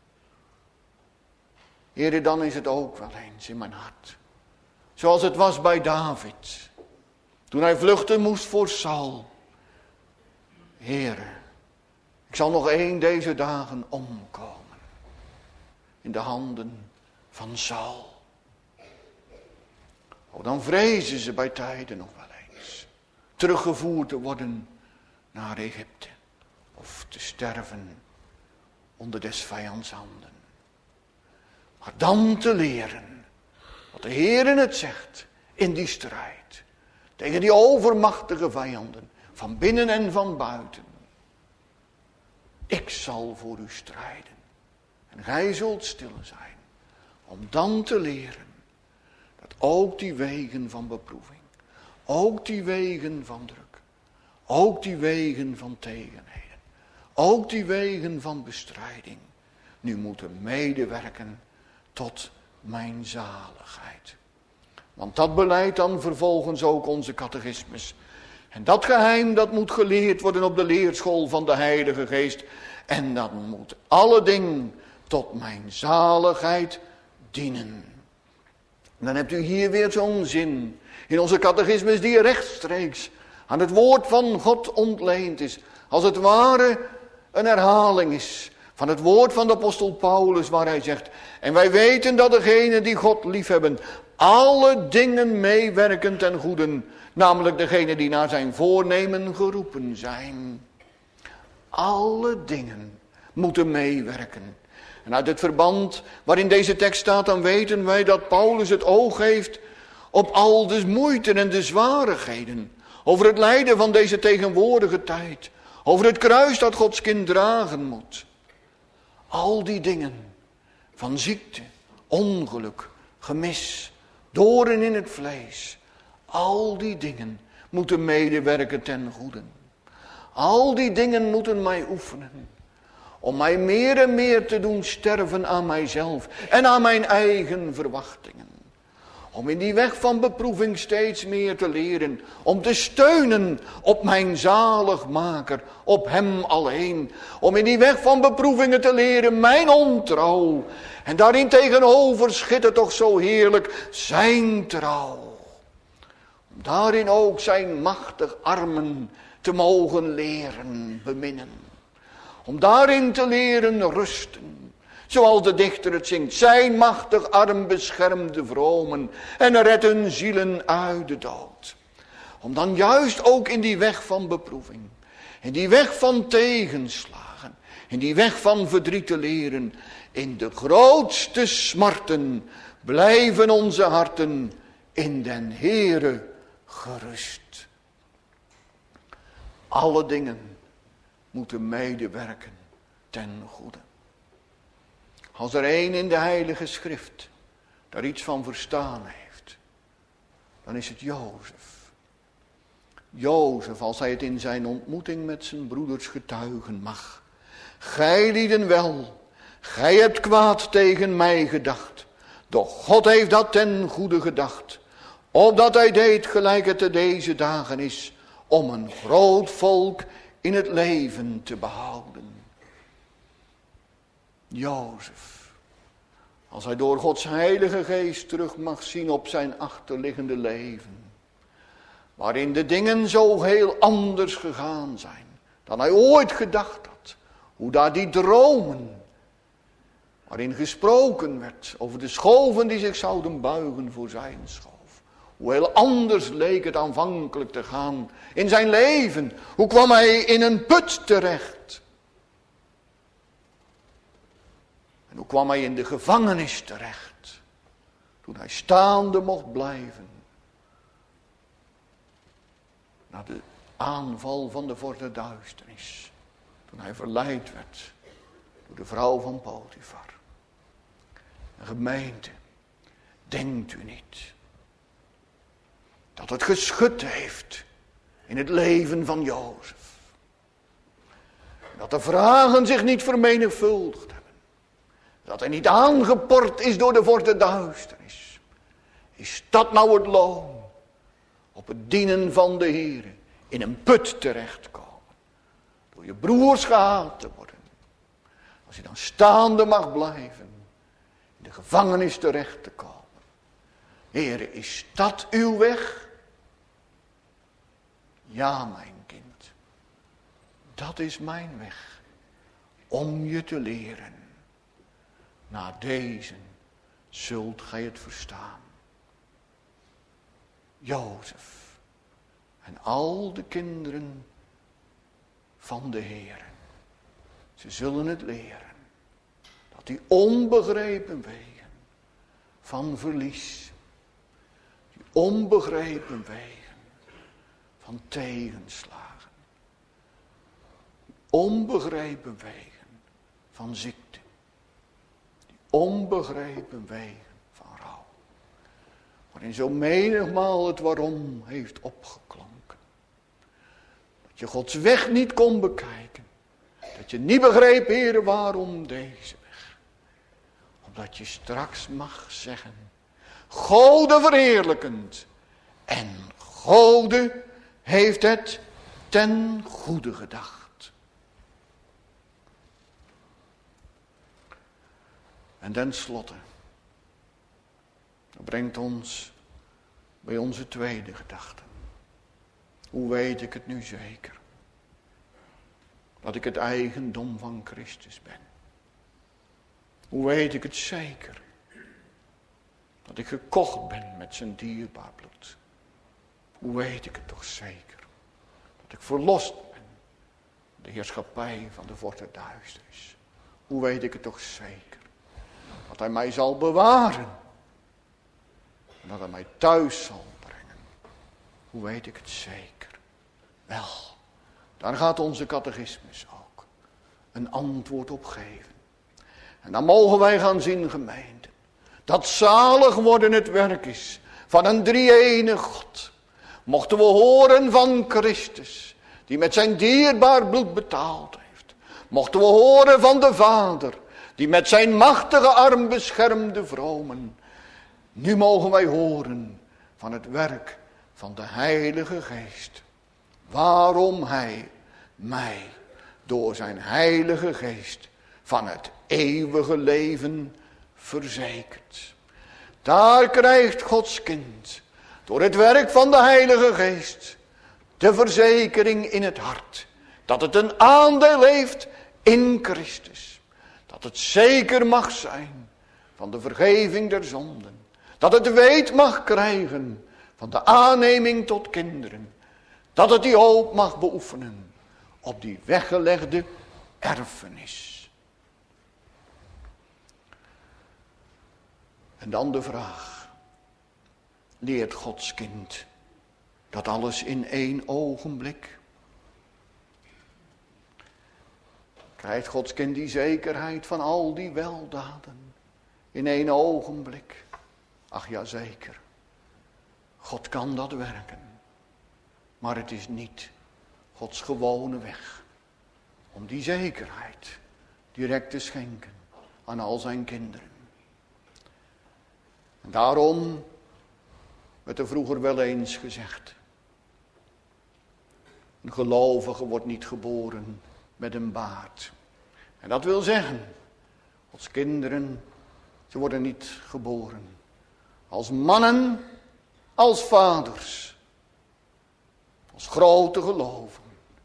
Heer, dan is het ook wel eens in mijn hart. Zoals het was bij David. Toen hij vluchten moest voor Saul. Heer, ik zal nog één deze dagen omkomen. In de handen van Saul. Oh, dan vrezen ze bij tijden nog wel eens teruggevoerd te worden naar Egypte. Of te sterven onder des vijands handen. Maar dan te leren wat de Heer het zegt in die strijd. Tegen die overmachtige vijanden. Van binnen en van buiten. Ik zal voor u strijden. En gij zult stil zijn. Om dan te leren. Dat ook die wegen van beproeving. Ook die wegen van druk. Ook die wegen van tegenheden. Ook die wegen van bestrijding. Nu moeten medewerken tot mijn zaligheid. Want dat beleidt dan vervolgens ook onze catechismus. En dat geheim dat moet geleerd worden op de leerschool van de Heilige Geest. En dat moet alle dingen tot mijn zaligheid dienen. En dan hebt u hier weer zo'n zin in onze catechismus die rechtstreeks aan het woord van God ontleend is. Als het ware een herhaling is van het woord van de apostel Paulus waar hij zegt. En wij weten dat degenen die God liefhebben alle dingen meewerken ten goede. Namelijk degenen die naar zijn voornemen geroepen zijn. Alle dingen moeten meewerken. En uit het verband waarin deze tekst staat, dan weten wij dat Paulus het oog heeft op al de moeite en de zwarigheden. Over het lijden van deze tegenwoordige tijd. Over het kruis dat Gods kind dragen moet. Al die dingen van ziekte, ongeluk, gemis, doorn in het vlees. Al die dingen moeten medewerken ten goede. Al die dingen moeten mij oefenen. Om mij meer en meer te doen sterven aan mijzelf en aan mijn eigen verwachtingen. Om in die weg van beproeving steeds meer te leren. Om te steunen op mijn zaligmaker, op hem alleen. Om in die weg van beproevingen te leren mijn ontrouw. En daarin tegenover schittert toch zo heerlijk zijn trouw. Om daarin ook zijn machtig armen te mogen leren beminnen. Om daarin te leren rusten. Zoals de dichter het zingt. Zijn machtig arm beschermt de vromen. En redt hun zielen uit de dood. Om dan juist ook in die weg van beproeving. In die weg van tegenslagen. In die weg van verdriet te leren. In de grootste smarten. Blijven onze harten in den Heere gerust. Alle dingen moeten medewerken ten goede. Als er één in de Heilige Schrift daar iets van verstaan heeft, dan is het Jozef. Jozef, als hij het in zijn ontmoeting met zijn broeders getuigen mag. Gij lieden wel, gij hebt kwaad tegen mij gedacht, doch God heeft dat ten goede gedacht, opdat hij deed gelijk het te deze dagen is, om een groot volk in het leven te behouden. Jozef, als hij door Gods Heilige Geest terug mag zien op zijn achterliggende leven, waarin de dingen zo heel anders gegaan zijn dan hij ooit gedacht had, hoe daar die dromen, waarin gesproken werd over de schoven die zich zouden buigen voor zijn schoof. Hoe heel anders leek het aanvankelijk te gaan in zijn leven. Hoe kwam hij in een put terecht? En hoe kwam hij in de gevangenis terecht? Toen hij staande mocht blijven. Na de aanval van de voor de duisternis. Toen hij verleid werd door de vrouw van Potifar. Een gemeente, denkt u niet dat het geschud heeft in het leven van Jozef. Dat de vragen zich niet vermenigvuldigd hebben. Dat hij niet aangepord is door de voor de duisternis. Is dat nou het loon op het dienen van de Heer in een put terechtkomen? Door je broers gehaat te worden. Als je dan staande mag blijven, in de gevangenis terecht te komen. Heere, is dat uw weg? Ja, mijn kind. Dat is mijn weg. Om je te leren. Na deze zult gij het verstaan. Jozef en al de kinderen van de Heer. Ze zullen het leren. Dat die onbegrepen wegen van verlies, die onbegrepen wegen van tegenslagen, die onbegrepen wegen van ziekte, die onbegrepen wegen van rouw, waarin zo menigmaal het waarom heeft opgeklonken. Dat je Gods weg niet kon bekijken. Dat je niet begreep, Heere, waarom deze weg. Omdat je straks mag zeggen, Gode verheerlijkend. En Gode heeft het ten goede gedacht. En tenslotte, dat brengt ons bij onze tweede gedachte. Hoe weet ik het nu zeker? Dat ik het eigendom van Christus ben. Hoe weet ik het zeker? Dat ik gekocht ben met zijn dierbaar bloed. Hoe weet ik het toch zeker? Dat ik verlost ben. De heerschappij van de vorst der duisternis. Hoe weet ik het toch zeker? Dat hij mij zal bewaren. En dat hij mij thuis zal brengen. Hoe weet ik het zeker? Wel, daar gaat onze catechismus ook een antwoord op geven. En dan mogen wij gaan zien, gemeente, dat zalig worden het werk is van een drie-ene God. Mochten we horen van Christus, die met zijn dierbaar bloed betaald heeft. Mochten we horen van de Vader, die met zijn machtige arm beschermde vromen. Nu mogen wij horen van het werk van de Heilige Geest. Waarom hij mij door zijn Heilige Geest van het eeuwige leven verzekert. Daar krijgt Gods kind door het werk van de Heilige Geest de verzekering in het hart. Dat het een aandeel heeft in Christus. Dat het zeker mag zijn van de vergeving der zonden. Dat het weet mag krijgen van de aanneming tot kinderen. Dat het die hoop mag beoefenen op die weggelegde erfenis. En dan de vraag. Leert Gods kind dat alles in één ogenblik? Krijgt Gods kind die zekerheid van al die weldaden in één ogenblik? Ach ja, zeker. God kan dat werken. Maar het is niet Gods gewone weg om die zekerheid direct te schenken aan al zijn kinderen. En daarom werd er vroeger wel eens gezegd: een gelovige wordt niet geboren met een baard. En dat wil zeggen, Gods kinderen, ze worden niet geboren als mannen, als vaders, als grote gelovigen,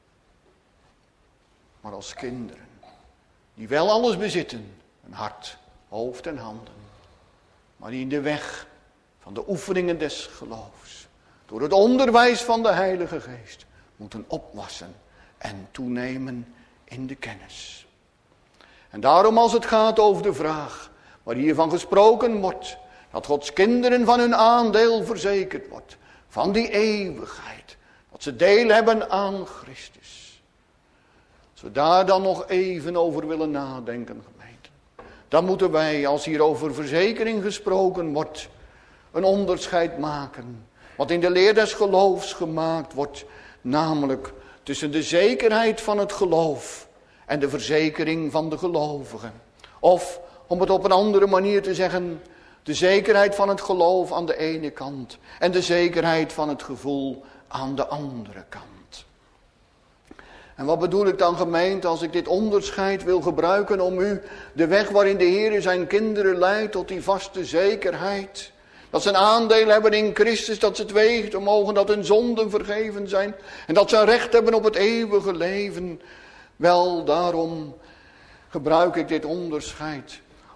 maar als kinderen die wel alles bezitten, een hart, hoofd en handen, maar die in de weg van de oefeningen des geloofs, door het onderwijs van de Heilige Geest, moeten opwassen en toenemen in de kennis. En daarom, als het gaat over de vraag waar hiervan gesproken wordt, dat Gods kinderen van hun aandeel verzekerd wordt, van die eeuwigheid, dat ze deel hebben aan Christus. Als we daar dan nog even over willen nadenken, gemeente, dan moeten wij, als hier over verzekering gesproken wordt, een onderscheid maken, wat in de leer des geloofs gemaakt wordt, namelijk tussen de zekerheid van het geloof en de verzekering van de gelovigen. Of, om het op een andere manier te zeggen, de zekerheid van het geloof aan de ene kant en de zekerheid van het gevoel aan de andere kant. En wat bedoel ik dan, gemeente, als ik dit onderscheid wil gebruiken om u de weg waarin de Heer zijn kinderen leidt tot die vaste zekerheid, dat ze een aandeel hebben in Christus, dat ze het weten mogen dat hun zonden vergeven zijn en dat ze een recht hebben op het eeuwige leven. Wel, daarom gebruik ik dit onderscheid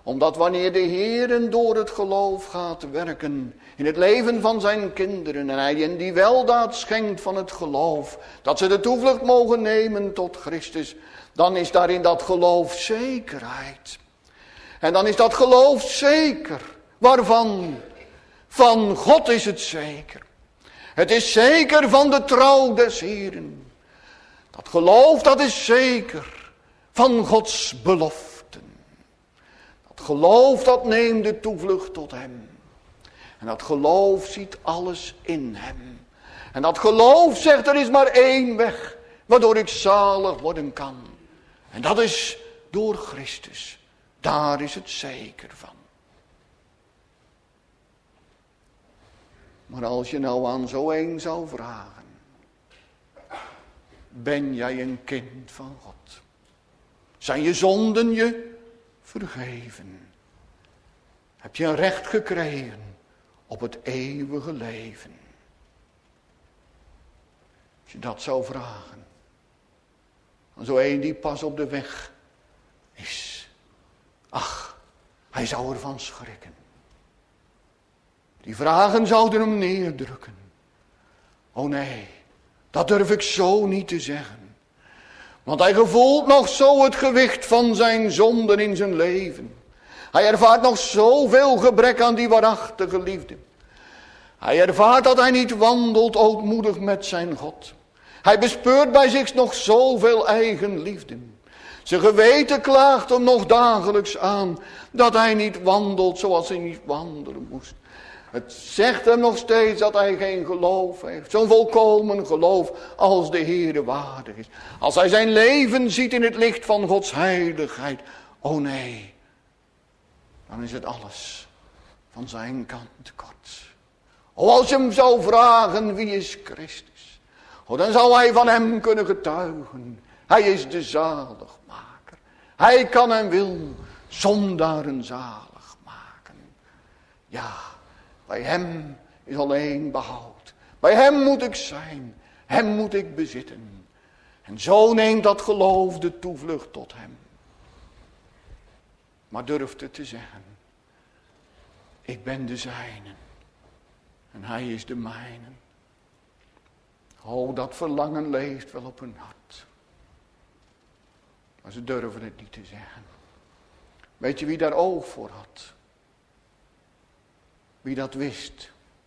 Omdat wanneer de Heer door het geloof gaat werken in het leven van zijn kinderen en hij hen die weldaad schenkt van het geloof, dat ze de toevlucht mogen nemen tot Christus, dan is daar in dat geloof zekerheid. En dan is dat geloof zeker. Waarvan? Van God is het zeker. Het is zeker van de trouw des Heeren. Dat geloof, dat is zeker van Gods beloften. Dat geloof, dat neemt de toevlucht tot hem. En dat geloof ziet alles in hem. En dat geloof zegt, er is maar één weg waardoor ik zalig worden kan. En dat is door Christus. Daar is het zeker van. Maar als je nou aan zo een zou vragen. Ben jij een kind van God? Zijn je zonden je vergeven? Heb je een recht gekregen op het eeuwige leven? Als je dat zou vragen. Aan zo een die pas op de weg is. Ach, hij zou ervan schrikken. Die vragen zouden hem neerdrukken. Oh nee, dat durf ik zo niet te zeggen. Want hij gevoelt nog zo het gewicht van zijn zonden in zijn leven. Hij ervaart nog zoveel gebrek aan die waarachtige liefde. Hij ervaart dat hij niet wandelt ootmoedig met zijn God. Hij bespeurt bij zich nog zoveel eigen liefde. Zijn geweten klaagt hem nog dagelijks aan dat hij niet wandelt zoals hij niet wandelen moest. Het zegt hem nog steeds dat hij geen geloof heeft. Zo'n volkomen geloof als de Heere waardig is. Als hij zijn leven ziet in het licht van Gods heiligheid. Oh nee, dan is het alles van zijn kant tekort. Oh, als je hem zou vragen wie is Christus. Oh, dan zou hij van hem kunnen getuigen. Hij is de zaligmaker. Hij kan en wil zondaren zalig maken. Ja, bij hem is alleen behoud. Bij hem moet ik zijn. Hem moet ik bezitten. En zo neemt dat geloof de toevlucht tot hem. Maar durft het te zeggen. Ik ben de zijne. En hij is de mijne. Oh, dat verlangen leeft wel op hun hart. Maar ze durven het niet te zeggen. Weet je wie daar oog voor had? Wie dat wist?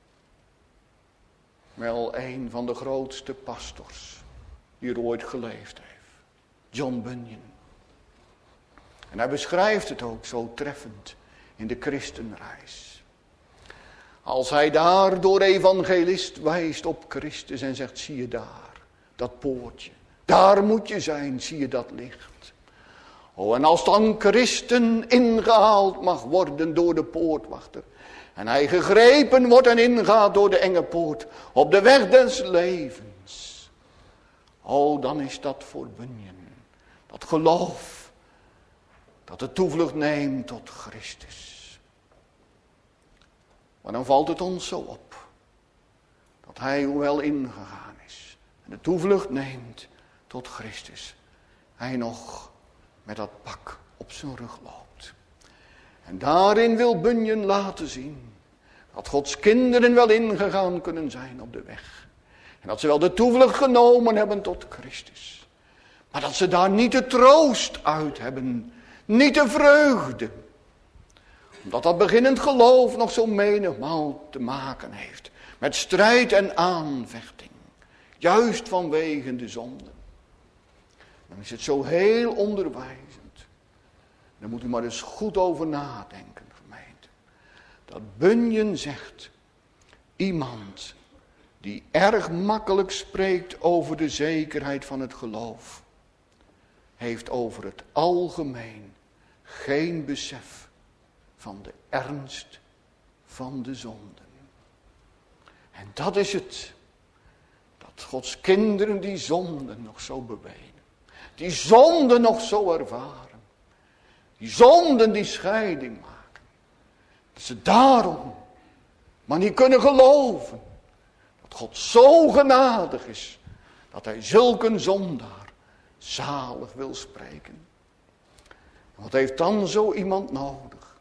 Wel een van de grootste pastors die er ooit geleefd heeft. John Bunyan. En hij beschrijft het ook zo treffend in de Christenreis. Als hij daar door evangelist wijst op Christus en zegt, zie je daar, dat poortje. Daar moet je zijn, zie je dat licht. Oh, en als dan Christen ingehaald mag worden door de poortwachter. En hij gegrepen wordt en ingaat door de enge poort. Op de weg des levens. Oh, dan is dat voor Bunyan. Dat geloof. Dat de toevlucht neemt tot Christus. Maar dan valt het ons zo op. Dat hij, hoewel ingegaan is. En de toevlucht neemt tot Christus. Hij nog met dat pak op zijn rug loopt. En daarin wil Bunyan laten zien. Dat Gods kinderen wel ingegaan kunnen zijn op de weg. En dat ze wel de toevlucht genomen hebben tot Christus. Maar dat ze daar niet de troost uit hebben. Niet de vreugde. Omdat dat beginnend geloof nog zo menigmaal te maken heeft. Met strijd en aanvechting. Juist vanwege de zonde. Dan is het zo heel onderwijzend. Daar moet u maar eens goed over nadenken, gemeente. Dat Bunyan zegt. Iemand die erg makkelijk spreekt over de zekerheid van het geloof. Heeft over het algemeen geen besef van de ernst van de zonden. En dat is het. Dat Gods kinderen die zonden nog zo bewegen. Die zonden nog zo ervaren. Die zonden die scheiding maken. Dat ze daarom maar niet kunnen geloven. Dat God zo genadig is. Dat hij zulke een zondaar zalig wil spreken. Wat heeft dan zo iemand nodig?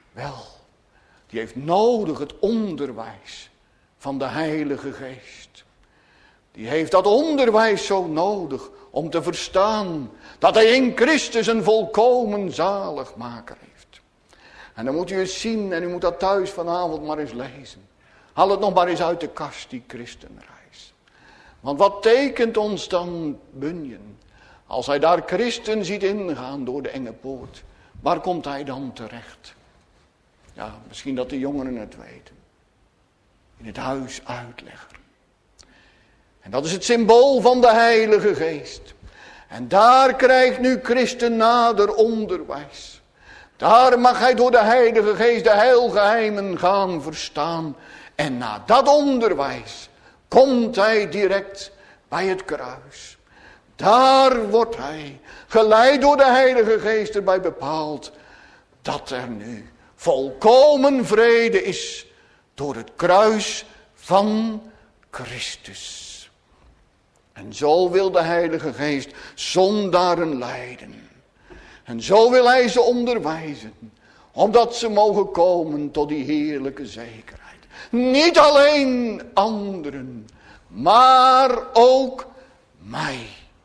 Wel, die heeft nodig het onderwijs van de Heilige Geest. Die heeft dat onderwijs zo nodig om te verstaan dat hij in Christus een volkomen zaligmaker heeft. En dan moet u eens zien, en u moet dat thuis vanavond maar eens lezen. Haal het nog maar eens uit de kast, die christenreis. Want wat tekent ons dan Bunyan? Als hij daar christen ziet ingaan door de enge poort, waar komt hij dan terecht? Ja, misschien dat de jongeren het weten. In het huis uitlegger. En dat is het symbool van de Heilige Geest. En daar krijgt nu Christen nader onderwijs. Daar mag hij door de Heilige Geest de heilgeheimen gaan verstaan. En na dat onderwijs komt hij direct bij het kruis. Daar wordt hij, geleid door de Heilige Geest, erbij bepaald dat er nu volkomen vrede is door het kruis van Christus. En zo wil de Heilige Geest zondaren leiden. En zo wil hij ze onderwijzen, opdat ze mogen komen tot die heerlijke zekerheid. Niet alleen anderen, maar ook mij.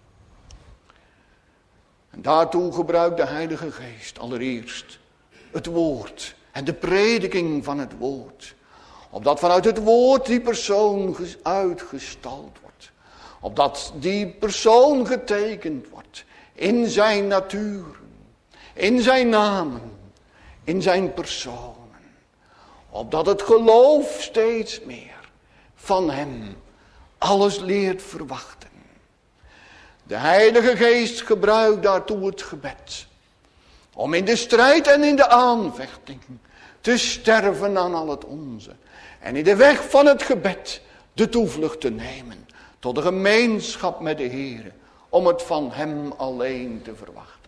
En daartoe gebruikt de Heilige Geest allereerst het woord en de prediking van het woord. Opdat vanuit het woord die persoon uitgestald wordt. Opdat die persoon getekend wordt in zijn naturen, in zijn namen, in zijn personen. Opdat het geloof steeds meer van hem alles leert verwachten. De Heilige Geest gebruikt daartoe het gebed. Om in de strijd en in de aanvechting te sterven aan al het onze. En in de weg van het gebed de toevlucht te nemen tot de gemeenschap met de Heere. Om het van hem alleen te verwachten.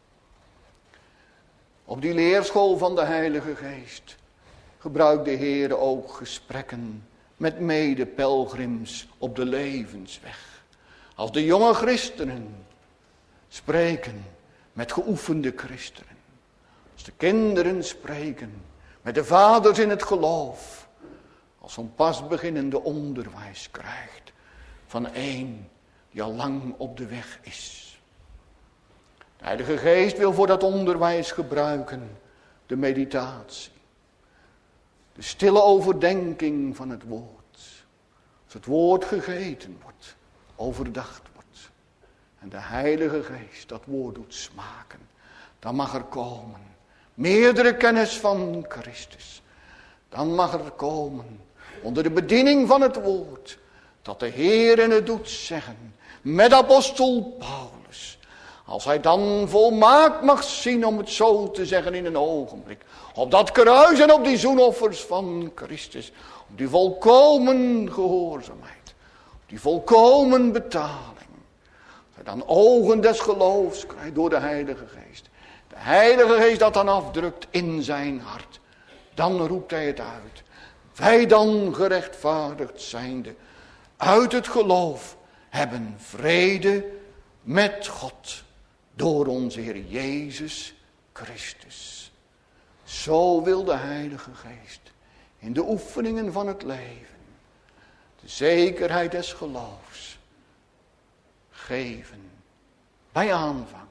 Op die leerschool van de Heilige Geest gebruikt de Heere ook gesprekken met medepelgrims op de levensweg. Als de jonge christenen spreken met geoefende christenen. Als de kinderen spreken met de vaders in het geloof. Als zo'n pas beginnende onderwijs krijgt van een die al lang op de weg is. De Heilige Geest wil voor dat onderwijs gebruiken de meditatie. De stille overdenking van het woord. Als het woord gegeten wordt, overdacht wordt. En de Heilige Geest dat woord doet smaken. Dan mag er komen meerdere kennis van Christus. Dan mag er komen onder de bediening van het woord. Dat de Heer het doet zeggen met apostel Paulus. Als hij dan volmaakt mag zien, om het zo te zeggen in een ogenblik. Op dat kruis en op die zoenoffers van Christus. Op die volkomen gehoorzaamheid. Op die volkomen betaling. Hij dan ogen des geloofs krijgt door de Heilige Geest. De Heilige Geest dat dan afdrukt in zijn hart. Dan roept hij het uit. Wij dan gerechtvaardigd zijnde uit het geloof hebben vrede met God. Door onze Heer Jezus Christus. Zo wil de Heilige Geest in de oefeningen van het leven de zekerheid des geloofs geven bij aanvang.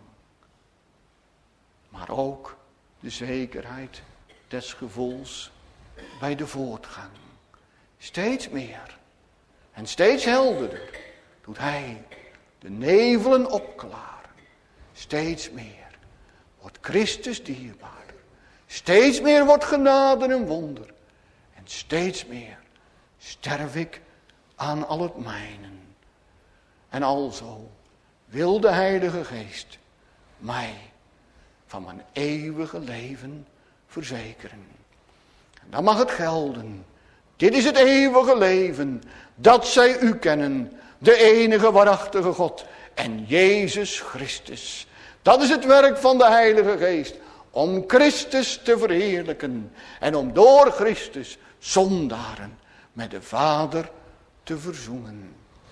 Maar ook de zekerheid des gevoels bij de voortgang. Steeds meer en steeds helderder doet hij de nevelen opklaren. Steeds meer wordt Christus dierbaarder. Steeds meer wordt genade een wonder. En steeds meer sterf ik aan al het mijnen. En alzo wil de Heilige Geest mij van mijn eeuwige leven verzekeren. En dan mag het gelden. Dit is het eeuwige leven, dat zij u kennen, de enige waarachtige God en Jezus Christus. Dat is het werk van de Heilige Geest, om Christus te verheerlijken en om door Christus zondaren met de Vader te verzoenen.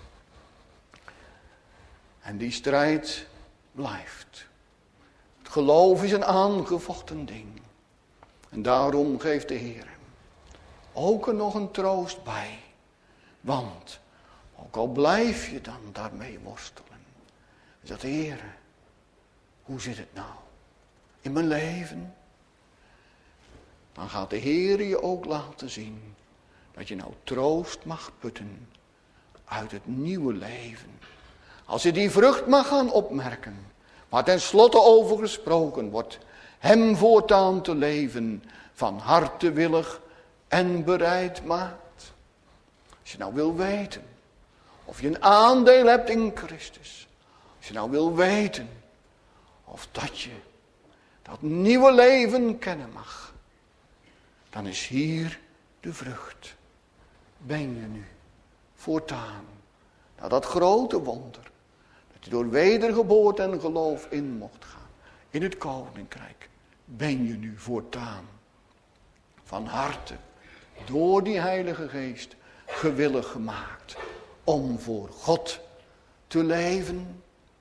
En die strijd blijft. Het geloof is een aangevochten ding. En daarom geeft de Heer ook er nog een troost bij. Want ook al blijf je dan daarmee worstelen. Is dat, Heer, hoe zit het nou in mijn leven? Dan gaat de Heer je ook laten zien dat je nou troost mag putten uit het nieuwe leven. Als je die vrucht mag gaan opmerken, waar tenslotte over gesproken wordt, hem voortaan te leven, van harte willig en bereid maakt. Als je nou wil weten of je een aandeel hebt in Christus. Als je nou wil weten of dat je dat nieuwe leven kennen mag. Dan is hier de vrucht. Ben je nu voortaan naar dat grote wonder. Dat je door wedergeboorte en geloof in mocht gaan. In het koninkrijk. Ben je nu voortaan van harte door die Heilige Geest gewillig gemaakt om voor God te leven.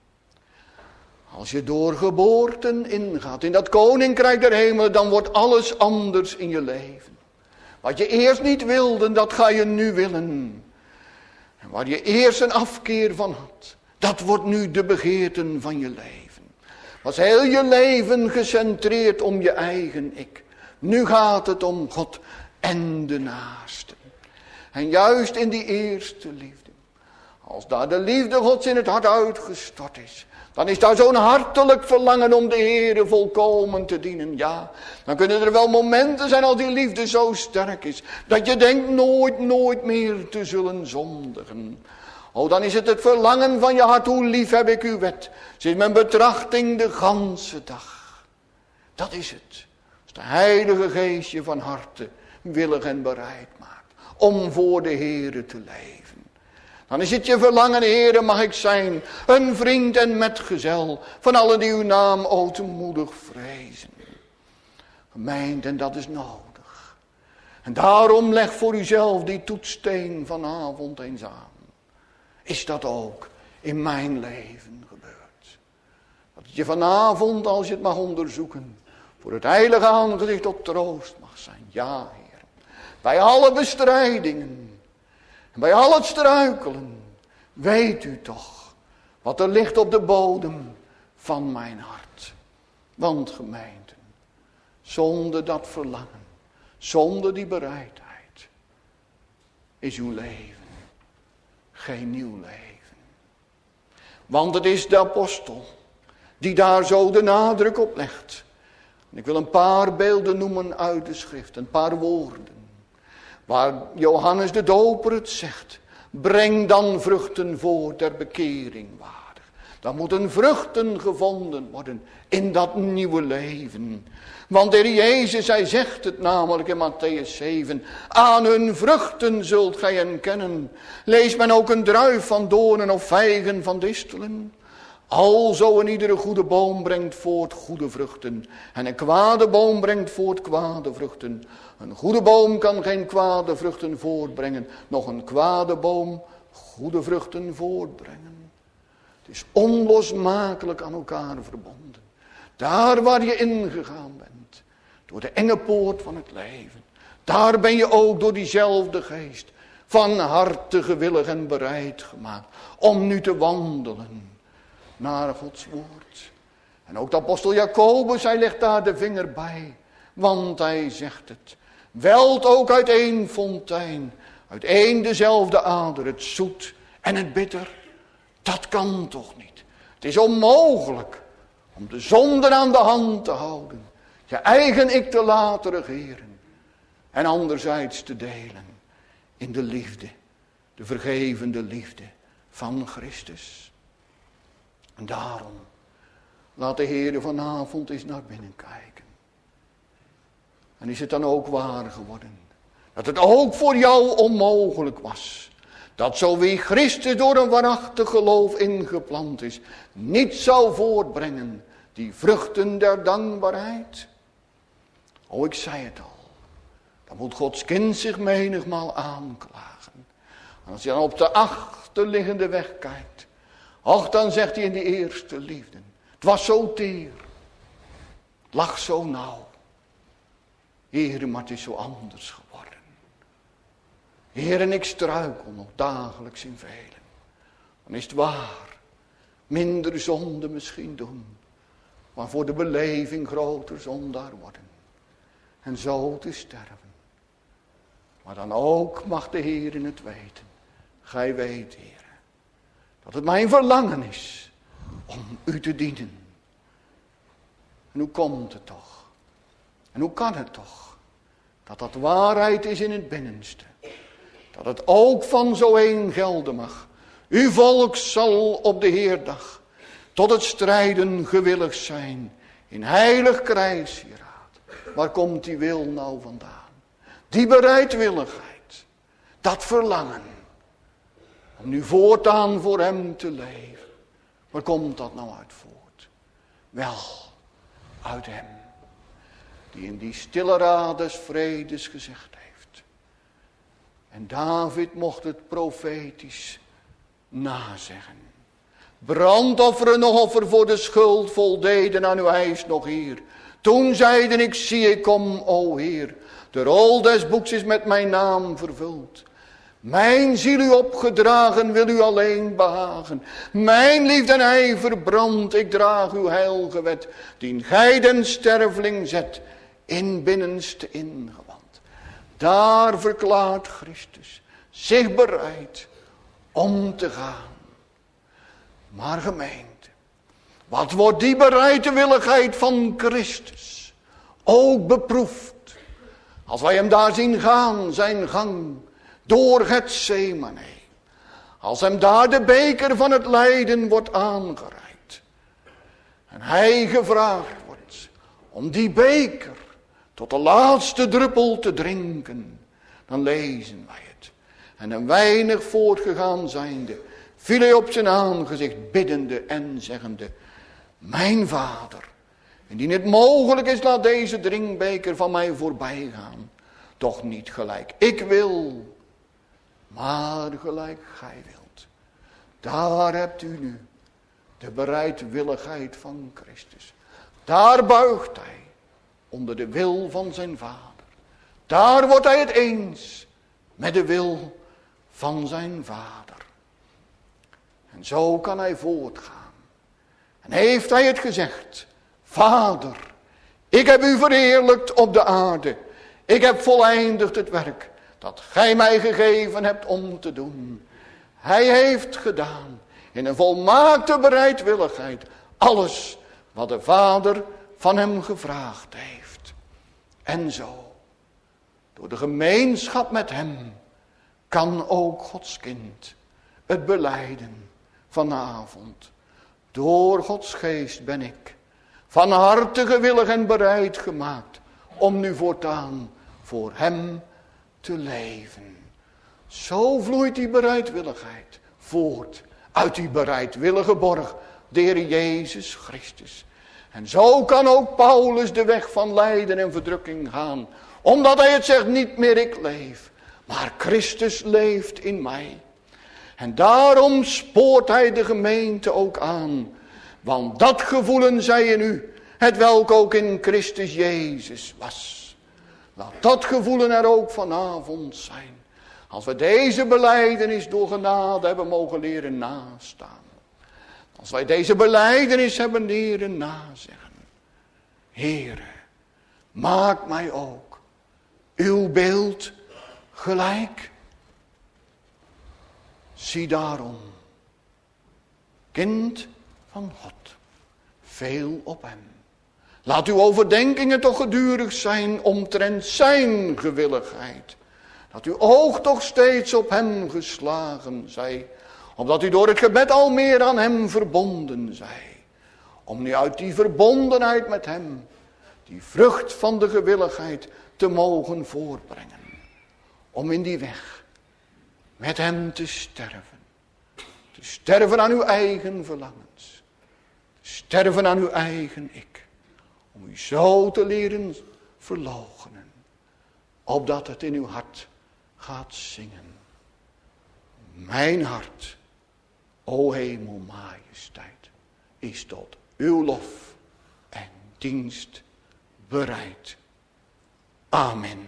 Als je door geboorten ingaat in dat koninkrijk der hemelen, dan wordt alles anders in je leven. Wat je eerst niet wilde, dat ga je nu willen. En waar je eerst een afkeer van had, dat wordt nu de begeerten van je leven. Was heel je leven gecentreerd om je eigen ik. Nu gaat het om God en de naaste. En juist in die eerste liefde, als daar de liefde Gods in het hart uitgestort is, dan is daar zo'n hartelijk verlangen om de Heere volkomen te dienen. Ja, dan kunnen er wel momenten zijn als die liefde zo sterk is, dat je denkt nooit, nooit meer te zullen zondigen. Oh, dan is het het verlangen van je hart, hoe lief heb ik uw wet. Zit mijn betrachting de ganse dag. Dat is het. Als de Heilige Geest je van harte willig en bereid maakt om voor de Heere te leven. Dan is het je verlangen, Heere, mag ik zijn, een vriend en metgezel van allen die uw naam ootmoedig vrezen. Gemeente, en dat is nodig. En daarom leg voor uzelf die toetssteen vanavond eens aan. Is dat ook in mijn leven gebeurd? Dat het je vanavond, als je het mag onderzoeken, voor het heilige aangezicht tot troost mag zijn. Ja, Heer. Bij alle bestrijdingen, en bij al het struikelen, weet u toch wat er ligt op de bodem van mijn hart. Want gemeenten, zonder dat verlangen, zonder die bereidheid, is uw leven geen nieuw leven. Want het is de apostel die daar zo de nadruk op legt. En ik wil een paar beelden noemen uit de schrift, een paar woorden. Waar Johannes de Doper het zegt. Breng dan vruchten voor ter bekering waardig. Dan moeten vruchten gevonden worden in dat nieuwe leven. Want de Heer Jezus, hij zegt het namelijk in Matthäus zeven. Aan hun vruchten zult gij hen kennen. Leest men ook een druif van doornen of vijgen van distelen? Alzo een iedere goede boom brengt voort goede vruchten. En een kwade boom brengt voort kwade vruchten. Een goede boom kan geen kwade vruchten voortbrengen. Nog een kwade boom goede vruchten voortbrengen. Het is onlosmakelijk aan elkaar verbonden. Daar waar je ingegaan bent. Door de enge poort van het leven. Daar ben je ook door diezelfde geest van harte gewillig en bereid gemaakt. Om nu te wandelen naar Gods woord. En ook de apostel Jacobus, hij legt daar de vinger bij. Want hij zegt het. Welt ook uit één fontein. Uit één dezelfde ader. Het zoet en het bitter. Dat kan toch niet. Het is onmogelijk om de zonde aan de hand te houden. Je eigen ik te laten regeren. En anderzijds te delen in de liefde. De vergevende liefde van Christus. En daarom laat de Heer vanavond eens naar binnen kijken. En is het dan ook waar geworden? Dat het ook voor jou onmogelijk was. Dat zo wie Christus door een waarachtig geloof ingeplant is, niet zou voortbrengen die vruchten der dankbaarheid. Oh, ik zei het al. Dan moet Gods kind zich menigmaal aanklagen. En als je dan op de achterliggende weg kijkt. Och, dan zegt hij in die eerste liefde. Het was zo teer. Het lag zo nauw. Heer, maar het is zo anders geworden. Heer, en ik struikel nog dagelijks in velen. Dan is het waar, minder zonde misschien doen, maar voor de beleving groter zondaar worden. En zo te sterven. Maar dan ook mag de Heer in het weten. Gij weet, Heer, dat het mijn verlangen is om u te dienen. En hoe komt het toch? En hoe kan het toch? Dat dat waarheid is in het binnenste. Dat het ook van zo een gelden mag. Uw volk zal op de Heerdag tot het strijden gewillig zijn. In heilig krijgshieraad. Waar komt die wil nou vandaan? Die bereidwilligheid. Dat verlangen. Om nu voortaan voor hem te leven. Waar komt dat nou uit voort? Wel, uit hem. Die in die stille raad des vredes gezegd heeft. En David mocht het profetisch nazeggen. Brandofferen nog offer voor de schuld voldeden aan uw eis nog hier. Toen zeiden ik, zie ik kom, o Heer. De rol des boeks is met mijn naam vervuld. Mijn ziel u opgedragen, wil u alleen behagen. Mijn liefde en ijver brandt, ik draag uw heilige wet. Dien gij den sterveling zet, in binnenste ingewand. Daar verklaart Christus zich bereid om te gaan. Maar gemeente, wat wordt die bereidwilligheid van Christus ook beproefd? Als wij hem daar zien gaan, zijn gang door Getsemane. Als hem daar de beker van het lijden wordt aangereikt. En hij gevraagd wordt om die beker tot de laatste druppel te drinken. Dan lezen wij het. En een weinig voortgegaan zijnde, viel hij op zijn aangezicht biddende en zeggende. Mijn Vader, indien het mogelijk is, laat deze drinkbeker van mij voorbij gaan. Toch niet gelijk ik wil, maar gelijk gij wilt. Daar hebt u nu de bereidwilligheid van Christus. Daar buigt hij onder de wil van zijn Vader. Daar wordt hij het eens met de wil van zijn Vader. En zo kan hij voortgaan. En heeft hij het gezegd. Vader, ik heb u verheerlijkt op de aarde. Ik heb voleindigd het werk dat gij mij gegeven hebt om te doen. Hij heeft gedaan in een volmaakte bereidwilligheid alles wat de Vader van hem gevraagd heeft. En zo, door de gemeenschap met hem, kan ook Gods kind het belijden vanavond. Door Gods geest ben ik van harte gewillig en bereid gemaakt om nu voortaan voor hem te leven. Zo vloeit die bereidwilligheid voort uit die bereidwillige borg, de Heer Jezus Christus. En zo kan ook Paulus de weg van lijden en verdrukking gaan, omdat hij het zegt, niet meer ik leef, maar Christus leeft in mij. En daarom spoort hij de gemeente ook aan, want dat gevoelen zij in u, het welk ook in Christus Jezus was. Laat dat gevoelen er ook vanavond zijn. Als we deze belijdenis door genade hebben mogen leren nastaan. Als wij deze belijdenis hebben leren nazeggen. Heere, maak mij ook uw beeld gelijk. Zie daarom, kind van God, veel op hem. Laat uw overdenkingen toch gedurig zijn omtrent zijn gewilligheid. Dat uw oog toch steeds op hem geslagen zij. Omdat u door het gebed al meer aan hem verbonden zij. Om nu uit die verbondenheid met hem die vrucht van de gewilligheid te mogen voortbrengen. Om in die weg met hem te sterven. Te sterven aan uw eigen verlangens. Te sterven aan uw eigen ik. Om u zo te leren verloochenen. Opdat het in uw hart gaat zingen. Mijn hart, o hemelmajesteit, is tot uw lof en dienst bereid. Amen.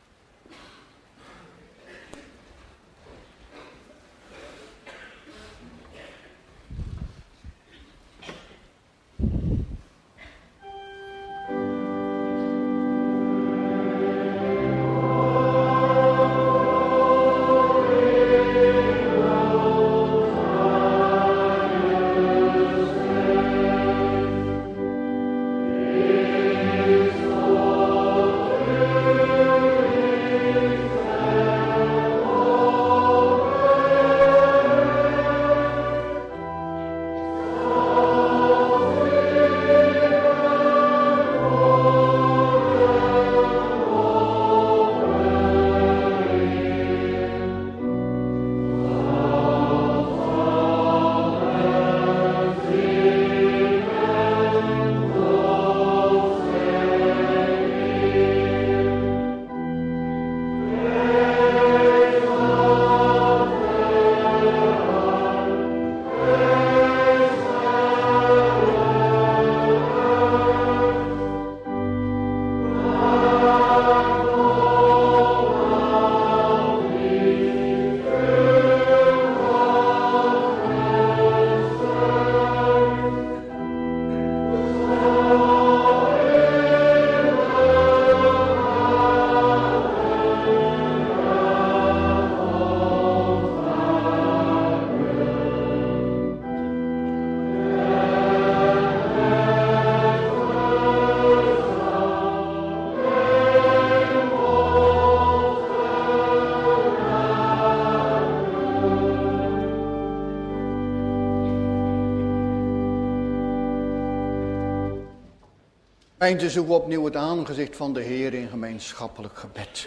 Gemeente, zoeken we opnieuw het aangezicht van de Heer in gemeenschappelijk gebed.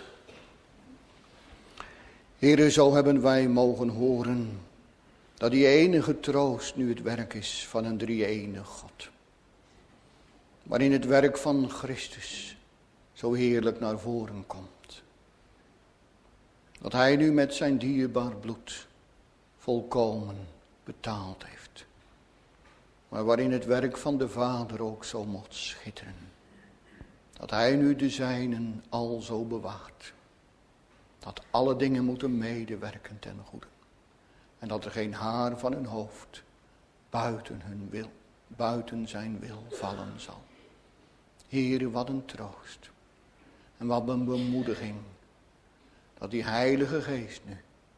Heere, zo hebben wij mogen horen dat die enige troost nu het werk is van een drie-enige God. Waarin het werk van Christus zo heerlijk naar voren komt. Dat hij nu met zijn dierbaar bloed volkomen betaald heeft. Maar waarin het werk van de Vader ook zo mocht schitteren. Dat hij nu de zijnen al zo bewaart. Dat alle dingen moeten medewerken ten goede. En dat er geen haar van hun hoofd buiten hun wil, buiten zijn wil vallen zal. Heere, wat een troost. En wat een bemoediging. Dat die Heilige Geest nu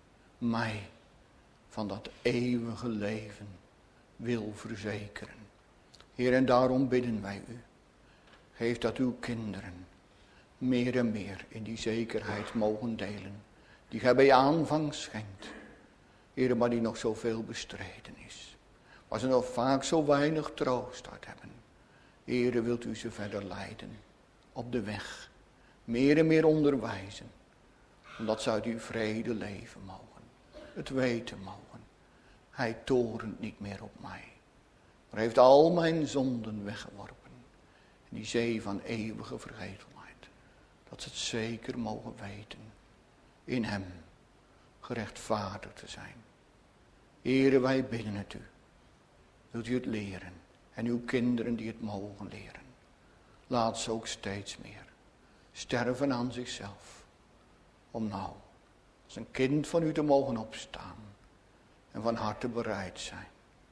mij van dat eeuwige leven wil verzekeren. Heer, en daarom bidden wij u. Geef dat uw kinderen meer en meer in die zekerheid mogen delen. Die gij bij aanvang schenkt. Heer, maar die nog zoveel bestreden is. Waar ze nog vaak zo weinig troost uit hebben. Heer, wilt u ze verder leiden. Op de weg. Meer en meer onderwijzen. Omdat ze uit uw vrede leven mogen. Het weten mogen. Hij torent niet meer op mij. Maar heeft al mijn zonden weggeworpen. In die zee van eeuwige vergetelheid. Dat ze het zeker mogen weten. In hem gerechtvaardigd te zijn. Heere, wij bidden het u. Wilt u het leren. En uw kinderen die het mogen leren. Laat ze ook steeds meer sterven aan zichzelf. Om nou als een kind van u te mogen opstaan. En van harte bereid zijn.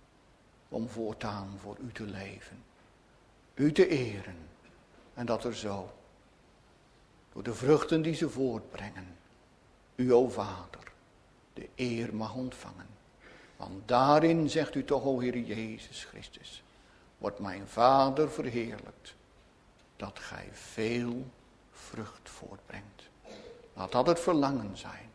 Om voortaan voor u te leven. U te eren. En dat er zo. Door de vruchten die ze voortbrengen. U, o Vader. De eer mag ontvangen. Want daarin zegt u toch, o Heer Jezus Christus. Wordt mijn Vader verheerlijkt. Dat gij veel vrucht voortbrengt. Laat dat het verlangen zijn.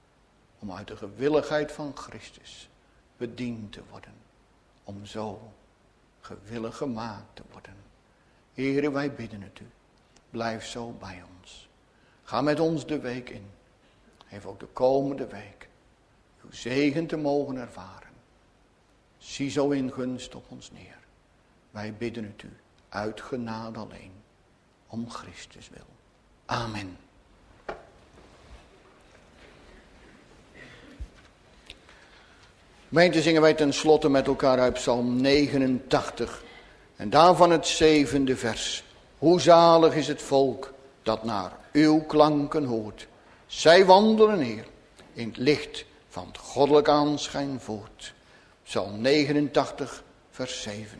Om uit de gewilligheid van Christus bediend te worden. Om zo gewillig gemaakt te worden. Heere, wij bidden het u. Blijf zo bij ons. Ga met ons de week in. Geef ook de komende week uw zegen te mogen ervaren. Zie zo in gunst op ons neer. Wij bidden het u uit genade alleen. Om Christus wil. Amen. Gemeente, zingen wij tenslotte met elkaar uit Psalm negenentachtig. En daarvan het zevende vers. Hoe zalig is het volk dat naar uw klanken hoort. Zij wandelen, Heer, in het licht van het goddelijk aanschijn voort. Psalm negenentachtig, vers zeven.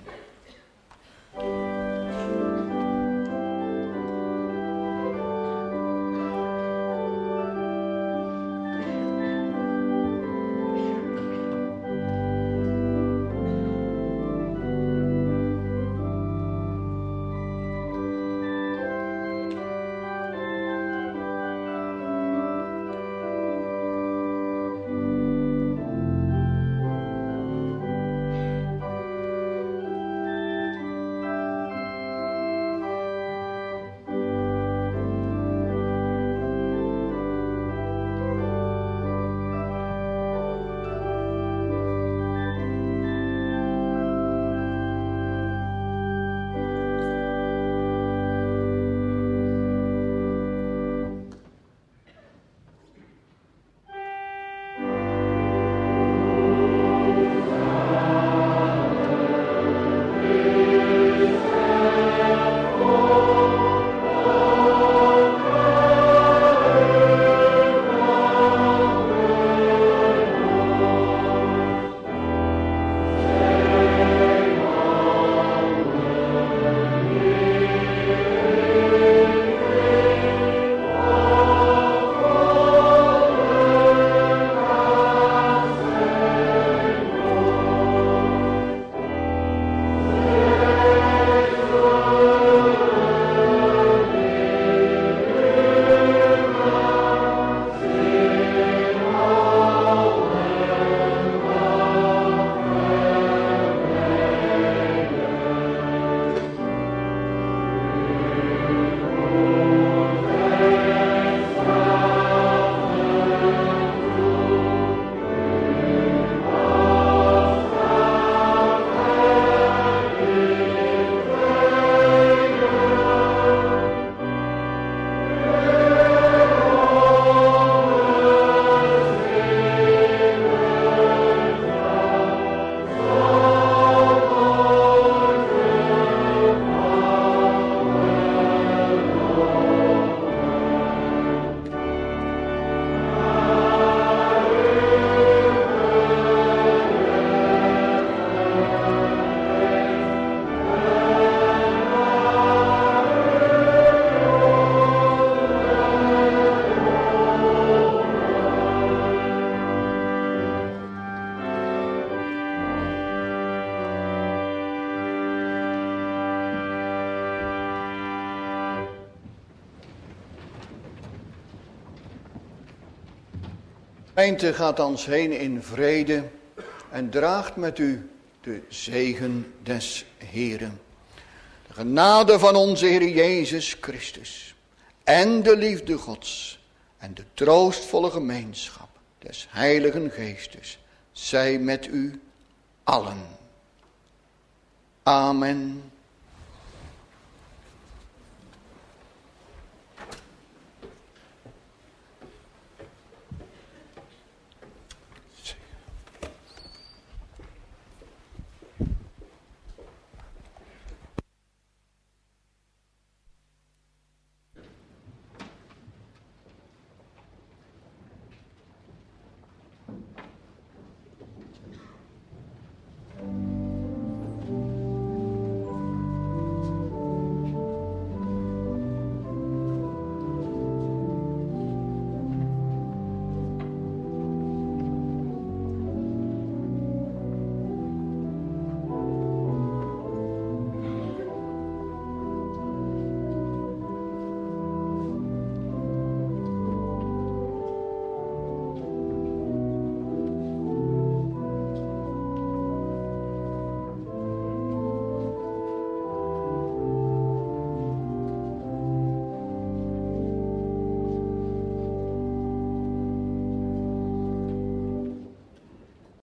Gemeente, gaat ons heen in vrede en draagt met u de zegen des Heeren. De genade van onze Heer Jezus Christus en de liefde Gods en de troostvolle gemeenschap des Heiligen Geestes zij met u allen. Amen.